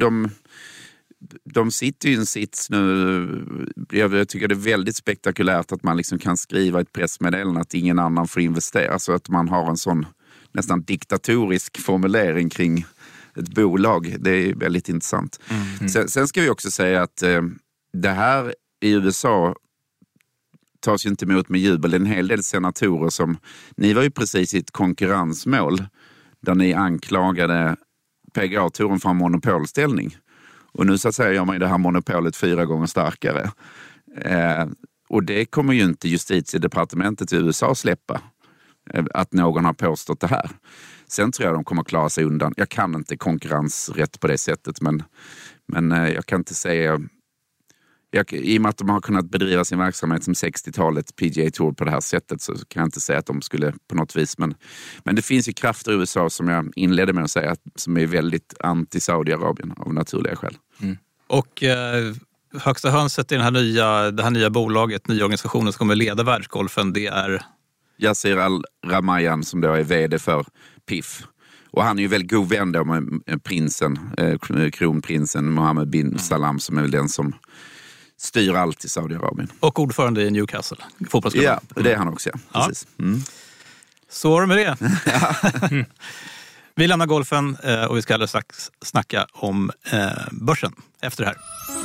De sitter ju i en sits nu. Jag tycker det är väldigt spektakulärt att man liksom kan skriva ett pressmeddelande att ingen annan får investera. Alltså att man har en sån nästan diktatorisk formulering kring ett bolag. Det är väldigt intressant. Sen ska vi också säga att det här i USA tas ju inte emot med jubel. Det är en hel del senatorer som... Ni var ju precis i ett konkurrensmål där ni anklagade PGA-touren för en monopolställning. Och nu så att säga gör man ju det här monopolet 4 gånger starkare. Och det kommer ju inte justitiedepartementet i USA släppa. Att någon har påstått det här. Sen tror jag de kommer klara sig undan. Jag kan inte konkurrensrätt på det sättet. Men jag kan inte säga... I och med att de har kunnat bedriva sin verksamhet som 60-talet PGA Tour på det här sättet, så kan jag inte säga att de skulle på något vis. Men det finns ju krafter i USA som jag inledde med att säga som är väldigt anti-Saudiarabien av naturliga skäl. Och högsta hönset i det här nya bolaget, nya organisationen som kommer leda världsgolfen, det är... Yasir Al-Ramayan som då är vd för PIF. Och han är ju väldigt god vän då med prinsen, kronprinsen Mohammed bin Salam, som är väl den som styr allt i Saudiarabien. Och ordförande i Newcastle, fotbollsklubben. Ja, det är han också. Ja. Precis. Så var det med det. Vi lämnar golfen och vi ska alldeles strax snacka om börsen efter det här.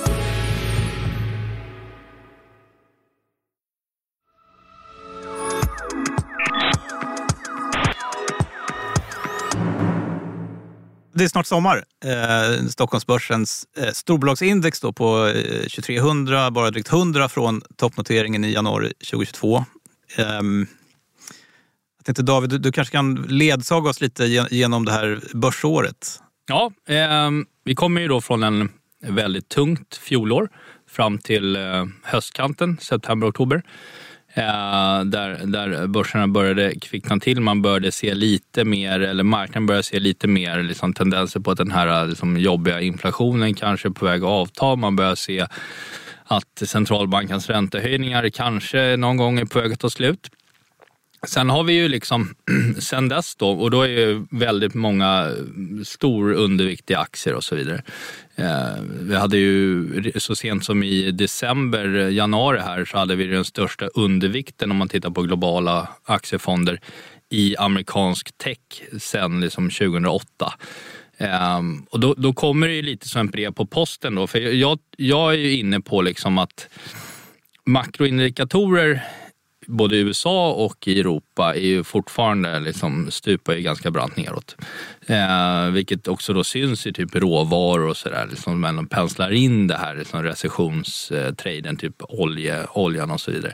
Det är snart sommar. Stockholmsbörsens storbolagsindex då på 2300, bara drygt 100 från toppnoteringen i januari 2022. Jag tänkte, David, du kanske kan ledsaga oss lite genom det här börsåret. Ja, vi kommer ju då från en väldigt tungt fjolår fram till höstkanten, september-oktober. Där börserna började kvickna till. Man började se lite mer, eller marknaden började se lite mer liksom tendenser på att den här liksom jobbiga inflationen kanske är på väg att avta. Man börjar se att centralbankens räntehöjningar kanske någon gång är på väg att ta slut. Sen har vi ju liksom sen dess då, och då är ju väldigt många stor underviktiga aktier och så vidare. Vi hade ju så sent som i januari här så hade vi den största undervikten om man tittar på globala aktiefonder i amerikansk tech sen liksom 2008. Och då kommer det ju lite som en brev på posten då, för jag är ju inne på liksom att makroindikatorer både i USA och i Europa är ju fortfarande liksom stupar ju ganska brant neråt. Vilket också då syns i typ råvaror och sådär. Liksom man penslar in det här liksom recessionstraden, typ oljan och så vidare.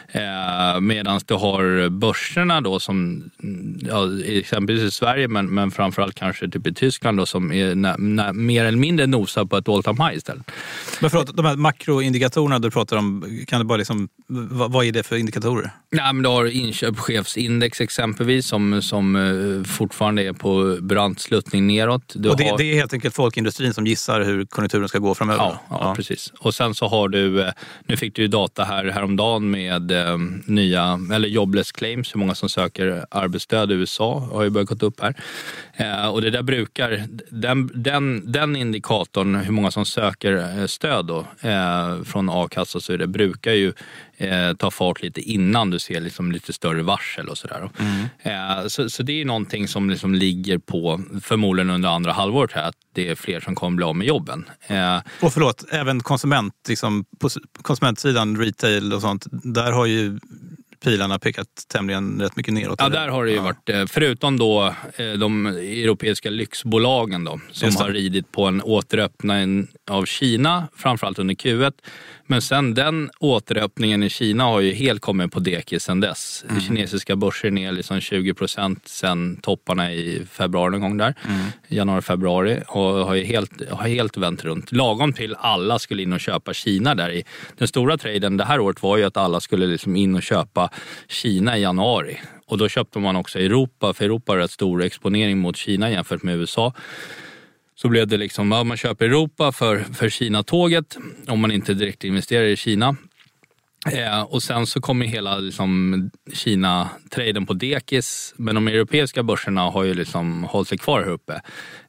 Medan du har börserna då som exempelvis i Sverige men framförallt kanske typ i Tyskland då, som är mer eller mindre nosar på ett all-time high istället. Men förlåt, de här makroindikatorerna du pratar om, kan du bara liksom, vad är det för indikatorer? Nej, men du har inköpschefsindex exempelvis som fortfarande är på brant sluttning neråt. Det är helt enkelt folkindustrin som gissar hur konjunkturen ska gå framöver. Ja, precis. Och sen så har du, nu fick du ju data häromdagen med nya, eller jobless claims, hur många som söker arbetsstöd i USA har ju börjat gå upp här. Och det där brukar, den indikatorn, hur många som söker stöd då, från a-kassa och så vidare, brukar ju ta fart lite innan du ser liksom lite större varsel och sådär. Så det är någonting som liksom ligger på förmodligen under andra halvåret här, att det är fler som kommer bli av med jobben. Och förlåt, även liksom, på konsumentsidan, retail och sånt, där har ju pilarna pekat tämligen rätt mycket neråt. Ja, där har det ju varit, förutom då de europeiska lyxbolagen då, som har ridit på en återöppning av Kina, framförallt under Q1. Men sen den återöppningen i Kina har ju helt kommit på dekis sen dess. Kinesiska börser ner liksom 20% sen topparna i februari någon gång där. Januari-februari. Och har helt vänt runt. Lagom till alla skulle in och köpa Kina där i. Den stora traden det här året var ju att alla skulle liksom in och köpa Kina i januari. Och då köpte man också Europa. För Europa har rätt stor exponering mot Kina jämfört med USA. Så blev det liksom, man köper Europa för Kina-tåget om man inte direkt investerar i Kina. Och sen så kommer hela liksom Kina-traden på dekis. Men de europeiska börserna har ju liksom hållit sig kvar här uppe.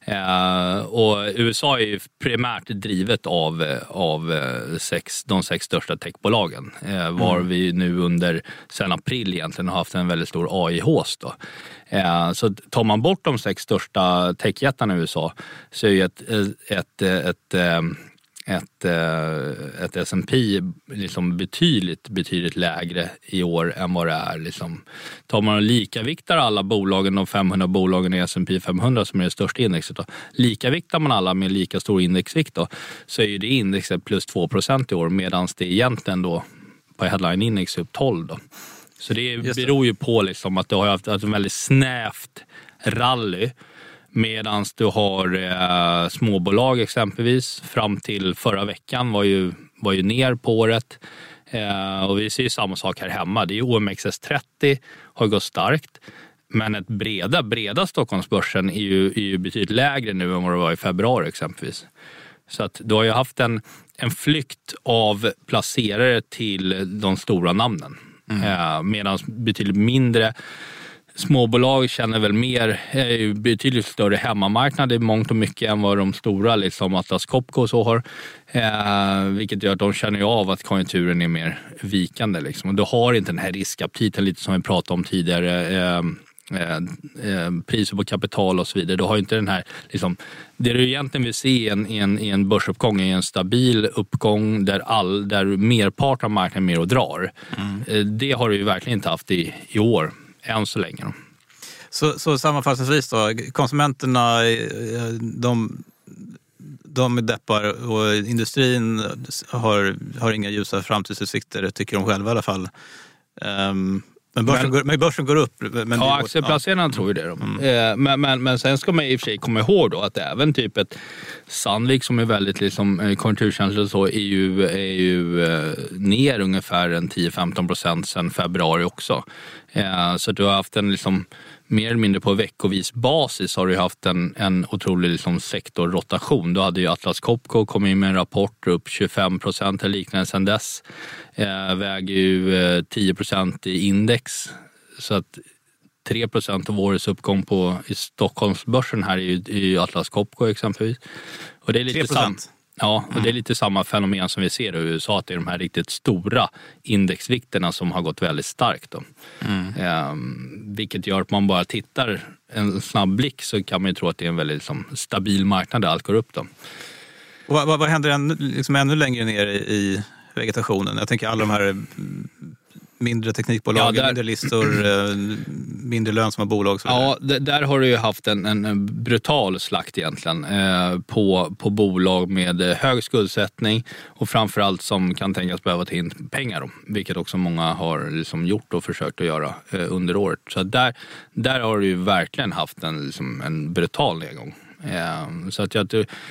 Och USA är ju primärt drivet av de 6 största techbolagen. Var vi nu sen april egentligen har haft en väldigt stor AI-hås då. Så tar man bort de 6 största techjättarna i USA så är ju ett S&P liksom betydligt lägre i år än vad det är. Liksom. Tar man och likaviktar alla bolagen, de 500 bolagen i S&P 500 som är det största indexet då, likaviktar man alla med lika stor indexvikt då, så är ju det indexet plus 2% i år, medan det egentligen då på headline index upp 12 då. Så det beror ju på liksom att det har haft ett väldigt snävt rally. Medan du har småbolag exempelvis fram till förra veckan var ju ner på året. Och vi ser ju samma sak här hemma. Det är OMXS30 har gått starkt. Men ett breda Stockholmsbörsen är ju betydligt lägre nu än vad det var i februari exempelvis. Så att du har ju haft en flykt av placerare till de stora namnen. Medan betydligt mindre småbolag känner väl mer, betydligt större hemmamarknad i mångt och mycket än vad de stora, liksom Atlas Copco och så har. Vilket gör att de känner av att konjunkturen är mer vikande. Liksom. Och du har inte den här riskaptiten lite som vi pratade om tidigare. Priser på kapital och så vidare. Du har inte den här, liksom, det du egentligen vill se i en börsuppgång är en stabil uppgång där merparten av marknaden är mer och drar. Det har du ju verkligen inte haft i år. Än så länge då. Så sammanfattningsvis då, konsumenterna de är deppar och industrin har inga ljusa framtidsutsikter, tycker de själva i alla fall. Men börsen går upp. Men aktieplacerarna tror ju det. Men sen ska man i och för sig komma ihåg då att även typ ett Sandvik som är väldigt liksom, konjunkturkänsligt så är ju ner ungefär 10-15% sedan februari också. Så du har haft en liksom mer eller mindre på veckovis basis har du haft en otrolig liksom sektorrotation. Då hade ju Atlas Copco kommit in med en rapport upp 25% eller liknande sedan dess. Väger ju 10% i index. Så att 3% av årets uppgång i Stockholmsbörsen här är ju Atlas Copco exempelvis. Och det är lite 3%? Ja, och det är lite samma fenomen som vi ser i USA, att det är de här riktigt stora indexvikterna som har gått väldigt starkt. Då. Vilket gör att man bara tittar en snabb blick så kan man ju tro att det är en väldigt liksom, stabil marknad där allt går upp. Då. Och vad händer ännu längre ner i vegetationen? Jag tänker alla de här mindre teknikbolag, mindre listor, mindre lönsamma bolag. Ja, där har du ju haft en brutal slakt egentligen på bolag med hög skuldsättning och framförallt som kan tänkas behöva ta in pengar. Då, vilket också många har liksom gjort och försökt att göra under året. Så där har du ju verkligen haft en brutal nedgång. Så att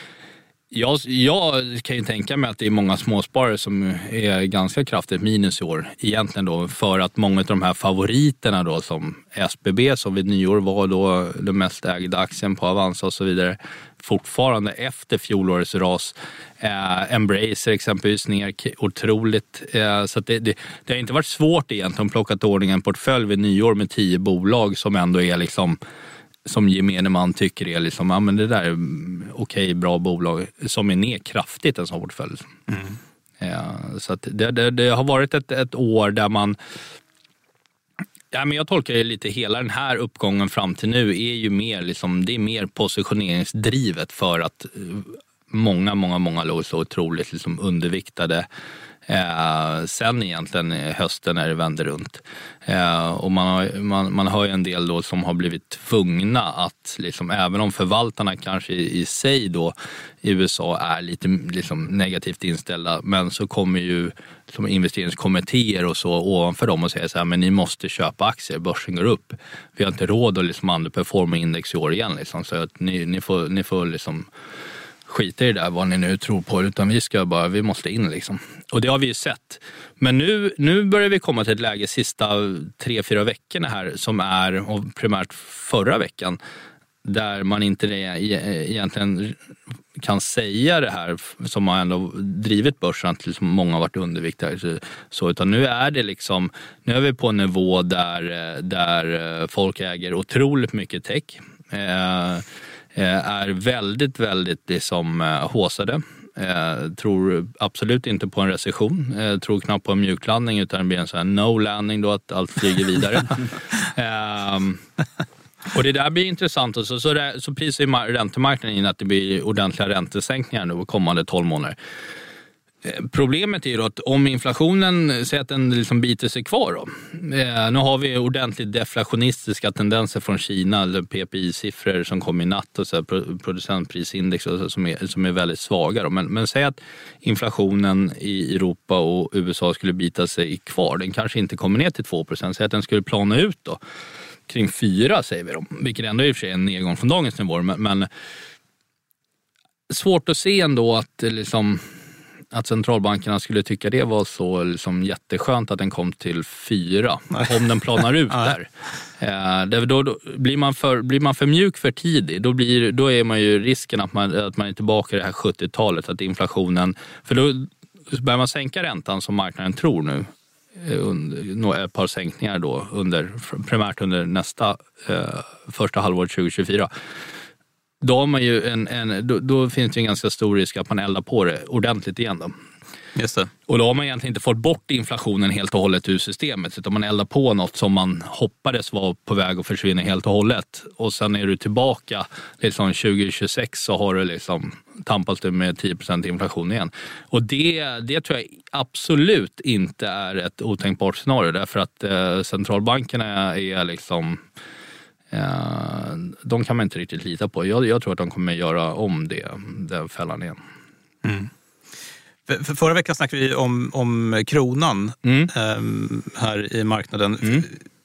jag kan ju tänka mig att det är många småsparare som är ganska kraftigt minus i år egentligen då, för att många av de här favoriterna då som SBB som vid nyår var då den mest ägda aktien på Avanza och så vidare fortfarande efter fjolårets ras. Embracer exempelvis ner otroligt. Så att det har inte varit svårt egentligen att plocka ordning en portfölj vid nyår med 10 bolag som ändå är liksom som gemene man tycker är liksom, ja men det där är okej, bra bolag som är ner kraftigt en sån portfölj. Så att det har varit ett år där man, ja men jag tolkar det lite, hela den här uppgången fram till nu är ju mer liksom, det är mer positioneringsdrivet för att många låg så otroligt liksom underviktade sen egentligen hösten när det vänder runt. Och man har ju en del då som har blivit tvungna att liksom, även om förvaltarna kanske i sig då i USA är lite liksom negativt inställda, men så kommer ju som investeringskommittéer och så ovanför dem och säger så här, men ni måste köpa aktier, börsen går upp. Vi har inte råd att liksom underperforma index i år igen liksom, så att ni får liksom skiter i det där vad ni nu tror på, utan vi måste in liksom. Och det har vi ju sett. Men nu börjar vi komma till ett läge sista 3-4 veckorna här som är, och primärt förra veckan, där man inte egentligen kan säga det här som har ändå drivit börsen att liksom många har varit underviktade. Så, utan nu är det liksom, nu är vi på en nivå där folk äger otroligt mycket tech. Är väldigt, väldigt liksom håsade. Tror absolut inte på en recession. Tror knappt på en mjuklandning, utan det blir en sån här no-landing då, att allt flyger vidare. Och det där blir intressant. Och så prisar ju räntemarknaden in att det blir ordentliga räntesänkningar nu kommande 12 månader. Problemet är ju att om inflationen säger att den liksom biter sig kvar då. Nu har vi ordentligt deflationistiska tendenser från Kina, eller PPI-siffror som kom i natt och så här, producentprisindex och så, som är väldigt svaga då. Men säg att inflationen i Europa och USA skulle bita sig kvar. Den kanske inte kommer ner till 2%. Säg att den skulle plana ut då kring 4 säger vi då. Vilket ändå i och för sig är en nedgång från dagens nivå. Men svårt att se ändå att liksom att centralbankerna skulle tycka det var så liksom jätteskönt att den kom till 4. Om den planar ut där. Då blir man för mjuk för tidigt. Då är man ju risken att man är tillbaka i det här 70-talet. Att inflationen, för då börjar man sänka räntan som marknaden tror nu. Ett par sänkningar då primärt under nästa första halvår 2024. Då har man ju då finns det en ganska stor risk att man eldar på det ordentligt igen då. Just det. Och då har man egentligen inte fått bort inflationen helt och hållet ur systemet, utan man eldar på något som man hoppades var på väg att försvinna helt och hållet. Och sen är du tillbaka liksom 2026 så har du liksom tampas du med 10% inflation igen. Och det tror jag absolut inte är ett otänkbart scenario, därför att centralbankerna är liksom de kan man inte riktigt lita på. Jag tror att de kommer göra om den fällan igen. Förra veckan snackade vi om kronan här i marknaden.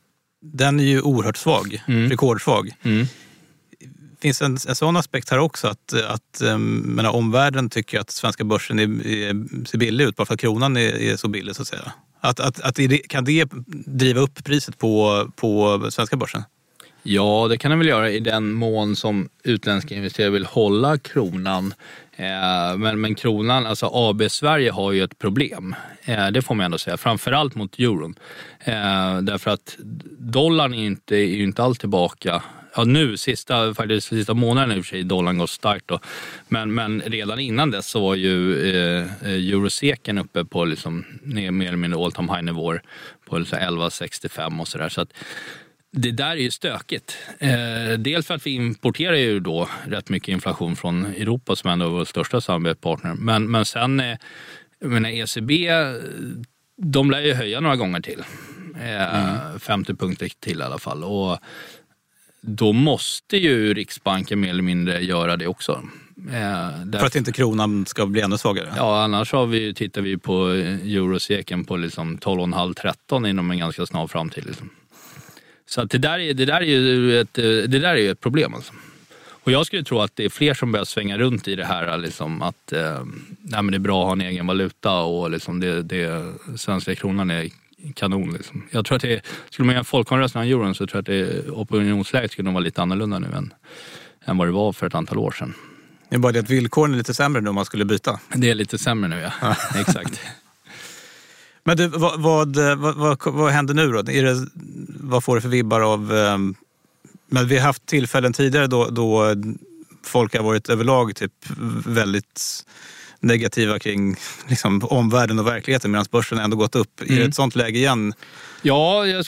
den är ju oerhört svag, rekordsvag. Finns en sån aspekt här också att omvärlden tycker att svenska börsen ser billig ut bara för att kronan är så billig så att säga. Kan det driva upp priset på svenska börsen? Ja, det kan den väl göra i den mån som utländska investerare vill hålla kronan. Men kronan, alltså AB Sverige har ju ett problem. Det får man ändå säga, framförallt mot euron. Därför att dollarn är ju inte alls tillbaka. Ja, nu sista månaden i och för sig dollarn gått starkt då. Men redan innan dess så var ju euroseken uppe på liksom mer eller mindre all time high nivåer på liksom 11,65 och sådär. Så att det där är ju stökigt. Dels för att vi importerar ju då rätt mycket inflation från Europa som ändå är vår största samarbetspartner. Men sen, ECB, de lär ju höja några gånger till. 50 punkter till i alla fall. Och då måste ju Riksbanken mer eller mindre göra det också. För att inte kronan ska bli ännu svagare? Ja, annars tittar vi på euroseken på liksom 12,5-13 inom en ganska snar framtid. Liksom. Så att det där är ju ett problem. Alltså. Och jag skulle tro att det är fler som börjar svänga runt i det här. Liksom, att men det är bra att ha en egen valuta och liksom det svenska kronan är kanon. Liksom. Jag tror att skulle man göra folkomröstning om euron så tror jag att opinionsläget skulle nog vara lite annorlunda nu än vad det var för ett antal år sedan. Det är bara det att villkoren är lite sämre nu om man skulle byta. Det är lite sämre nu, ja. Exakt. Men du, vad händer nu då? Vad får det för vibbar av... Men vi har haft tillfällen tidigare då folk har varit överlag typ väldigt negativa kring liksom, omvärlden och verkligheten medan börsen ändå gått upp. Är det ett sånt läge igen? Ja, jag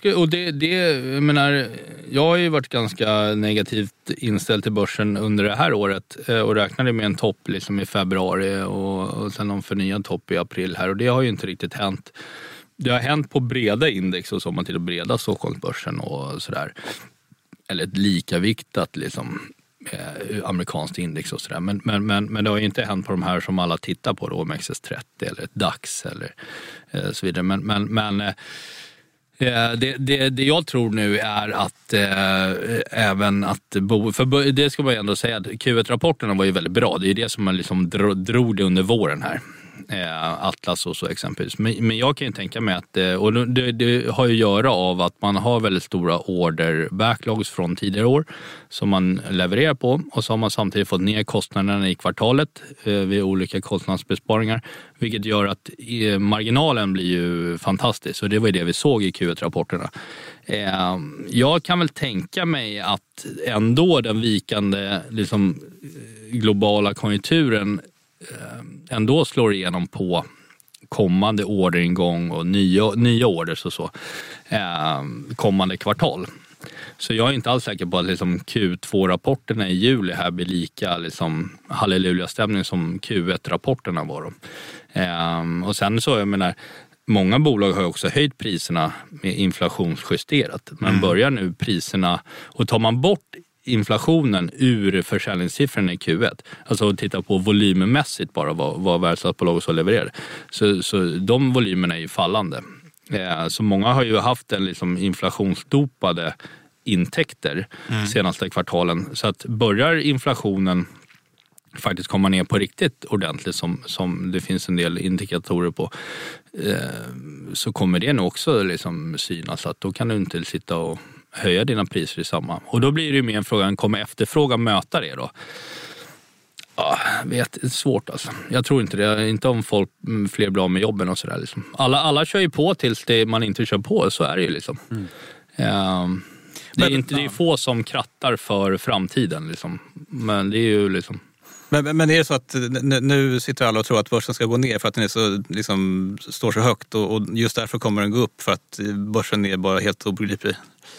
har ju varit ganska negativt inställd till börsen under det här året och räknade med en topp liksom i februari och sen en förnyad topp i april här och det har ju inte riktigt hänt. Det har hänt på breda index och så man till att breda Stockholmsbörsen och sådär. Eller ett likaviktat liksom amerikanskt index och sådär. Men det har ju inte hänt på de här som alla tittar på då, OMXS30 eller ett DAX eller så vidare. Men det jag tror nu är att även att för det ska man ju ändå säga att Q1-rapporterna var ju väldigt bra. Det är ju det som man liksom drog det under våren här. Atlas och så exempelvis. Men jag kan ju tänka mig att och det har ju att göra av att man har väldigt stora order backlogs från tidigare år som man levererar på och så har man samtidigt fått ner kostnaderna i kvartalet vid olika kostnadsbesparingar vilket gör att marginalen blir ju fantastisk och det var ju det vi såg i Q1-rapporterna. Jag kan väl tänka mig att ändå den vikande liksom, globala konjunkturen ändå slår igenom på kommande orderingång och nya orders och så kommande kvartal. Så jag är inte alls säker på att liksom Q2-rapporterna i juli här blir lika liksom halleluja-stämning som Q1-rapporterna var då. Och sen så, jag menar, många bolag har också höjt priserna med inflationsjusterat. Men börjar nu priserna, och tar man bort inflationen ur försäljningssiffrorna i Q1, alltså att titta på volymmässigt bara vad världsbolaget så levererar, så de volymerna är ju fallande. Så många har ju haft en liksom inflationsdopade intäkter senaste kvartalen. Så att börjar inflationen faktiskt komma ner på riktigt ordentligt som det finns en del indikatorer på, så kommer det nog också liksom synas, att då kan du inte sitta och höja dina priser i samma. Och då blir det ju mer en fråga, kommer efterfrågan möta det då? Ja, vet, det är svårt alltså. Jag tror inte det. Inte om folk fler blir av med jobben och sådär liksom. Alla kör ju på tills man inte kör på, så är det ju liksom. Det är få som krattar för framtiden liksom. Men det är ju liksom. Men är det så att nu sitter alla och tror att börsen ska gå ner för att den är så, liksom, står så högt och just därför kommer den gå upp för att börsen är bara helt obegriplig?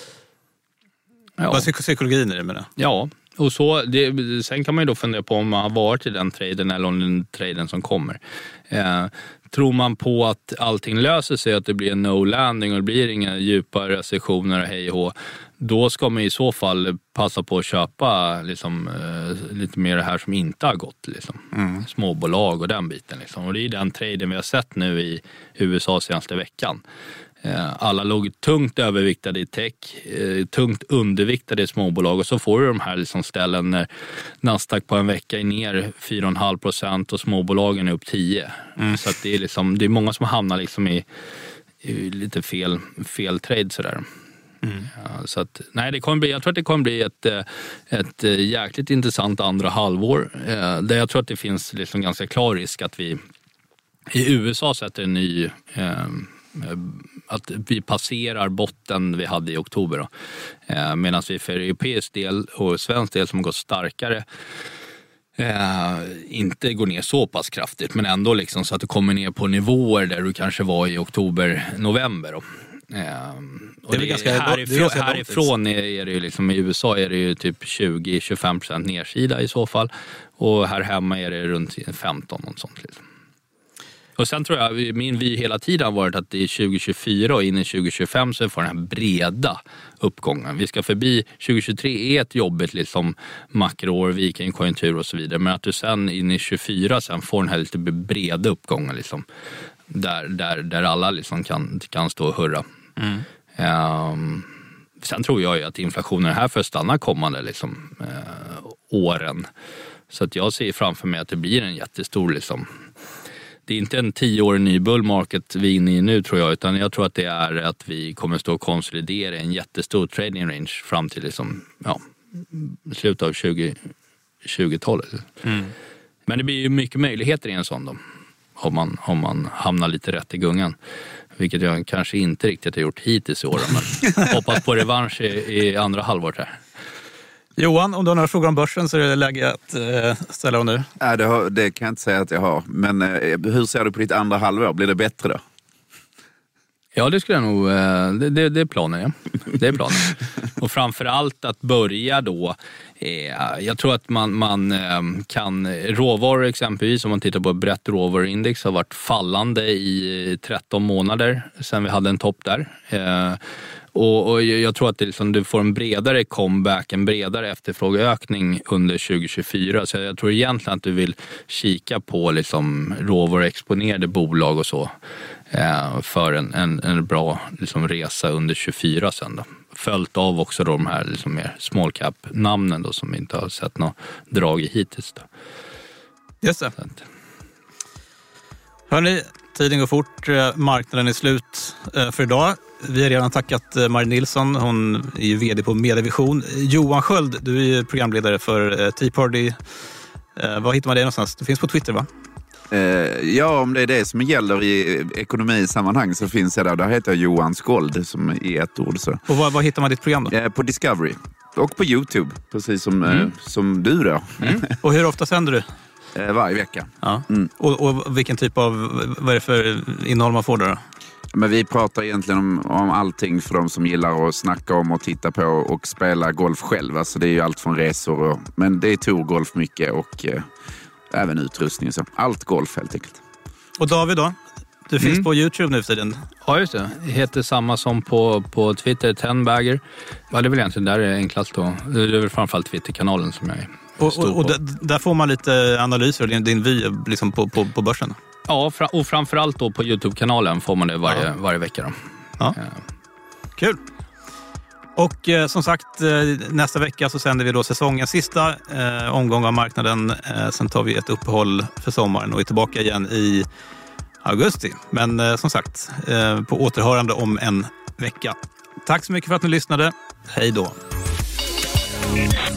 Ja. Vad psykologin är det med det? Ja, och så sen kan man ju då fundera på om man har varit i den traden eller om den traden som kommer. Tror man på att allting löser sig, att det blir en no-landing och det blir inga djupa recessioner och hej och hå, då ska man i så fall passa på att köpa liksom, lite mer det här som inte har gått. Liksom. Småbolag och den biten. Liksom. Och det är den traden vi har sett nu i USA senaste veckan. Alla låg tungt överviktade i tech, tungt underviktade i småbolag och så får du de här liksom ställen när Nasdaq på en vecka är ner 4,5% och småbolagen är upp 10%. Så att det är liksom, det är många som hamnar liksom i lite fel trade sådär. Så att, nej, jag tror att det kommer bli ett jäkligt intressant andra halvår där jag tror att det finns liksom ganska klar risk att vi i USA sätter en ny att vi passerar botten vi hade i oktober då. Medan vi för europeisk del och svensk del som har gått starkare inte går ner så pass kraftigt, men ändå liksom så att du kommer ner på nivåer där du kanske var i oktober-november då. Och det är härifrån är det ju liksom, i USA är det ju typ 20-25% nedsida i så fall, och här hemma är det runt 15 och sånt liksom. Och sen tror jag min vy hela tiden har varit att det är 2024 och in i 2025 så får den här breda uppgången. Vi ska förbi 2023 är ett jobbigt liksom makroår, vikingkonjunktur och så vidare, men att du sen in i 2024 sen får den här lite breda uppgången liksom, där alla liksom kan stå och hurra. Sen tror jag ju att inflationen här för stanna kommande liksom, åren. Så att jag ser framför mig att det blir en jättestor liksom, det är inte en 10-årig ny bull market vi är inne i nu tror jag, utan jag tror att det är att vi kommer stå och konsolidera en jättestor trading range fram till liksom, slutet av 2020-talet. Men det blir ju mycket möjligheter i en sån då, om man hamnar lite rätt i gungan. Vilket jag kanske inte riktigt har gjort hittills i år, men hoppas på revansch i andra halvåret här. Johan, om du har några frågor om börsen så är det läge att ställa dem nu. Det kan jag inte säga att jag har. Men hur ser du på ditt andra halvår? Blir det bättre då? Ja, det skulle jag nog... Det är planen, ja. Det är planen. Och framförallt att börja då... jag tror att man kan... Råvaror exempelvis, om man tittar på ett brett råvaruindex, har varit fallande i 13 månader sedan vi hade en topp där. Och jag tror att det liksom, du får en bredare comeback, en bredare efterfrågeökning under 2024. Så jag tror egentligen att du vill kika på liksom råvaruexponerade bolag och så för en bra liksom resa under 24 sen då. Följt av också då de här liksom mer small cap-namnen då, som vi inte har sett något drag i hittills då. Just det. Hörrni, tiden går fort, marknaden är slut för idag. Vi har redan tackat Marie Nilsson, hon är ju vd på Medievision. Johan Sköld, du är ju programledare för Tea Party. Var hittar man det någonstans? Det finns på Twitter, va? Ja, om det är det som gäller i ekonomisammanhang så finns jag där. Där heter jag Johan Skold, som är ett ord. Så. Och var hittar man ditt program då? På Discovery och på YouTube, precis som du då. Och hur ofta sänder du? Varje vecka. Ja. Och vilken typ av, vad är det för innehåll man får då? Men vi pratar egentligen om allting för de som gillar att snacka om och titta på och spela golf själv. Alltså det är ju allt från resor, men det är tourgolf mycket och även utrustning. Så allt golf helt enkelt. Och David då? Du finns på YouTube nu för tiden. Ja, just det. Det heter samma som på Twitter, 10bagger. Ja, det är väl egentligen där det är enklast då. Det är väl framförallt Twitter-kanalen som jag är. Och där får man lite analyser och din vy liksom på börsen. Ja, och framförallt då på YouTube-kanalen får man det varje vecka då. Ja. Kul. Och som sagt, nästa vecka så sänder vi då säsongens sista omgång av marknaden. Sen tar vi ett uppehåll för sommaren och är tillbaka igen i augusti. Men som sagt, på återhörande om en vecka. Tack så mycket för att ni lyssnade. Hej då.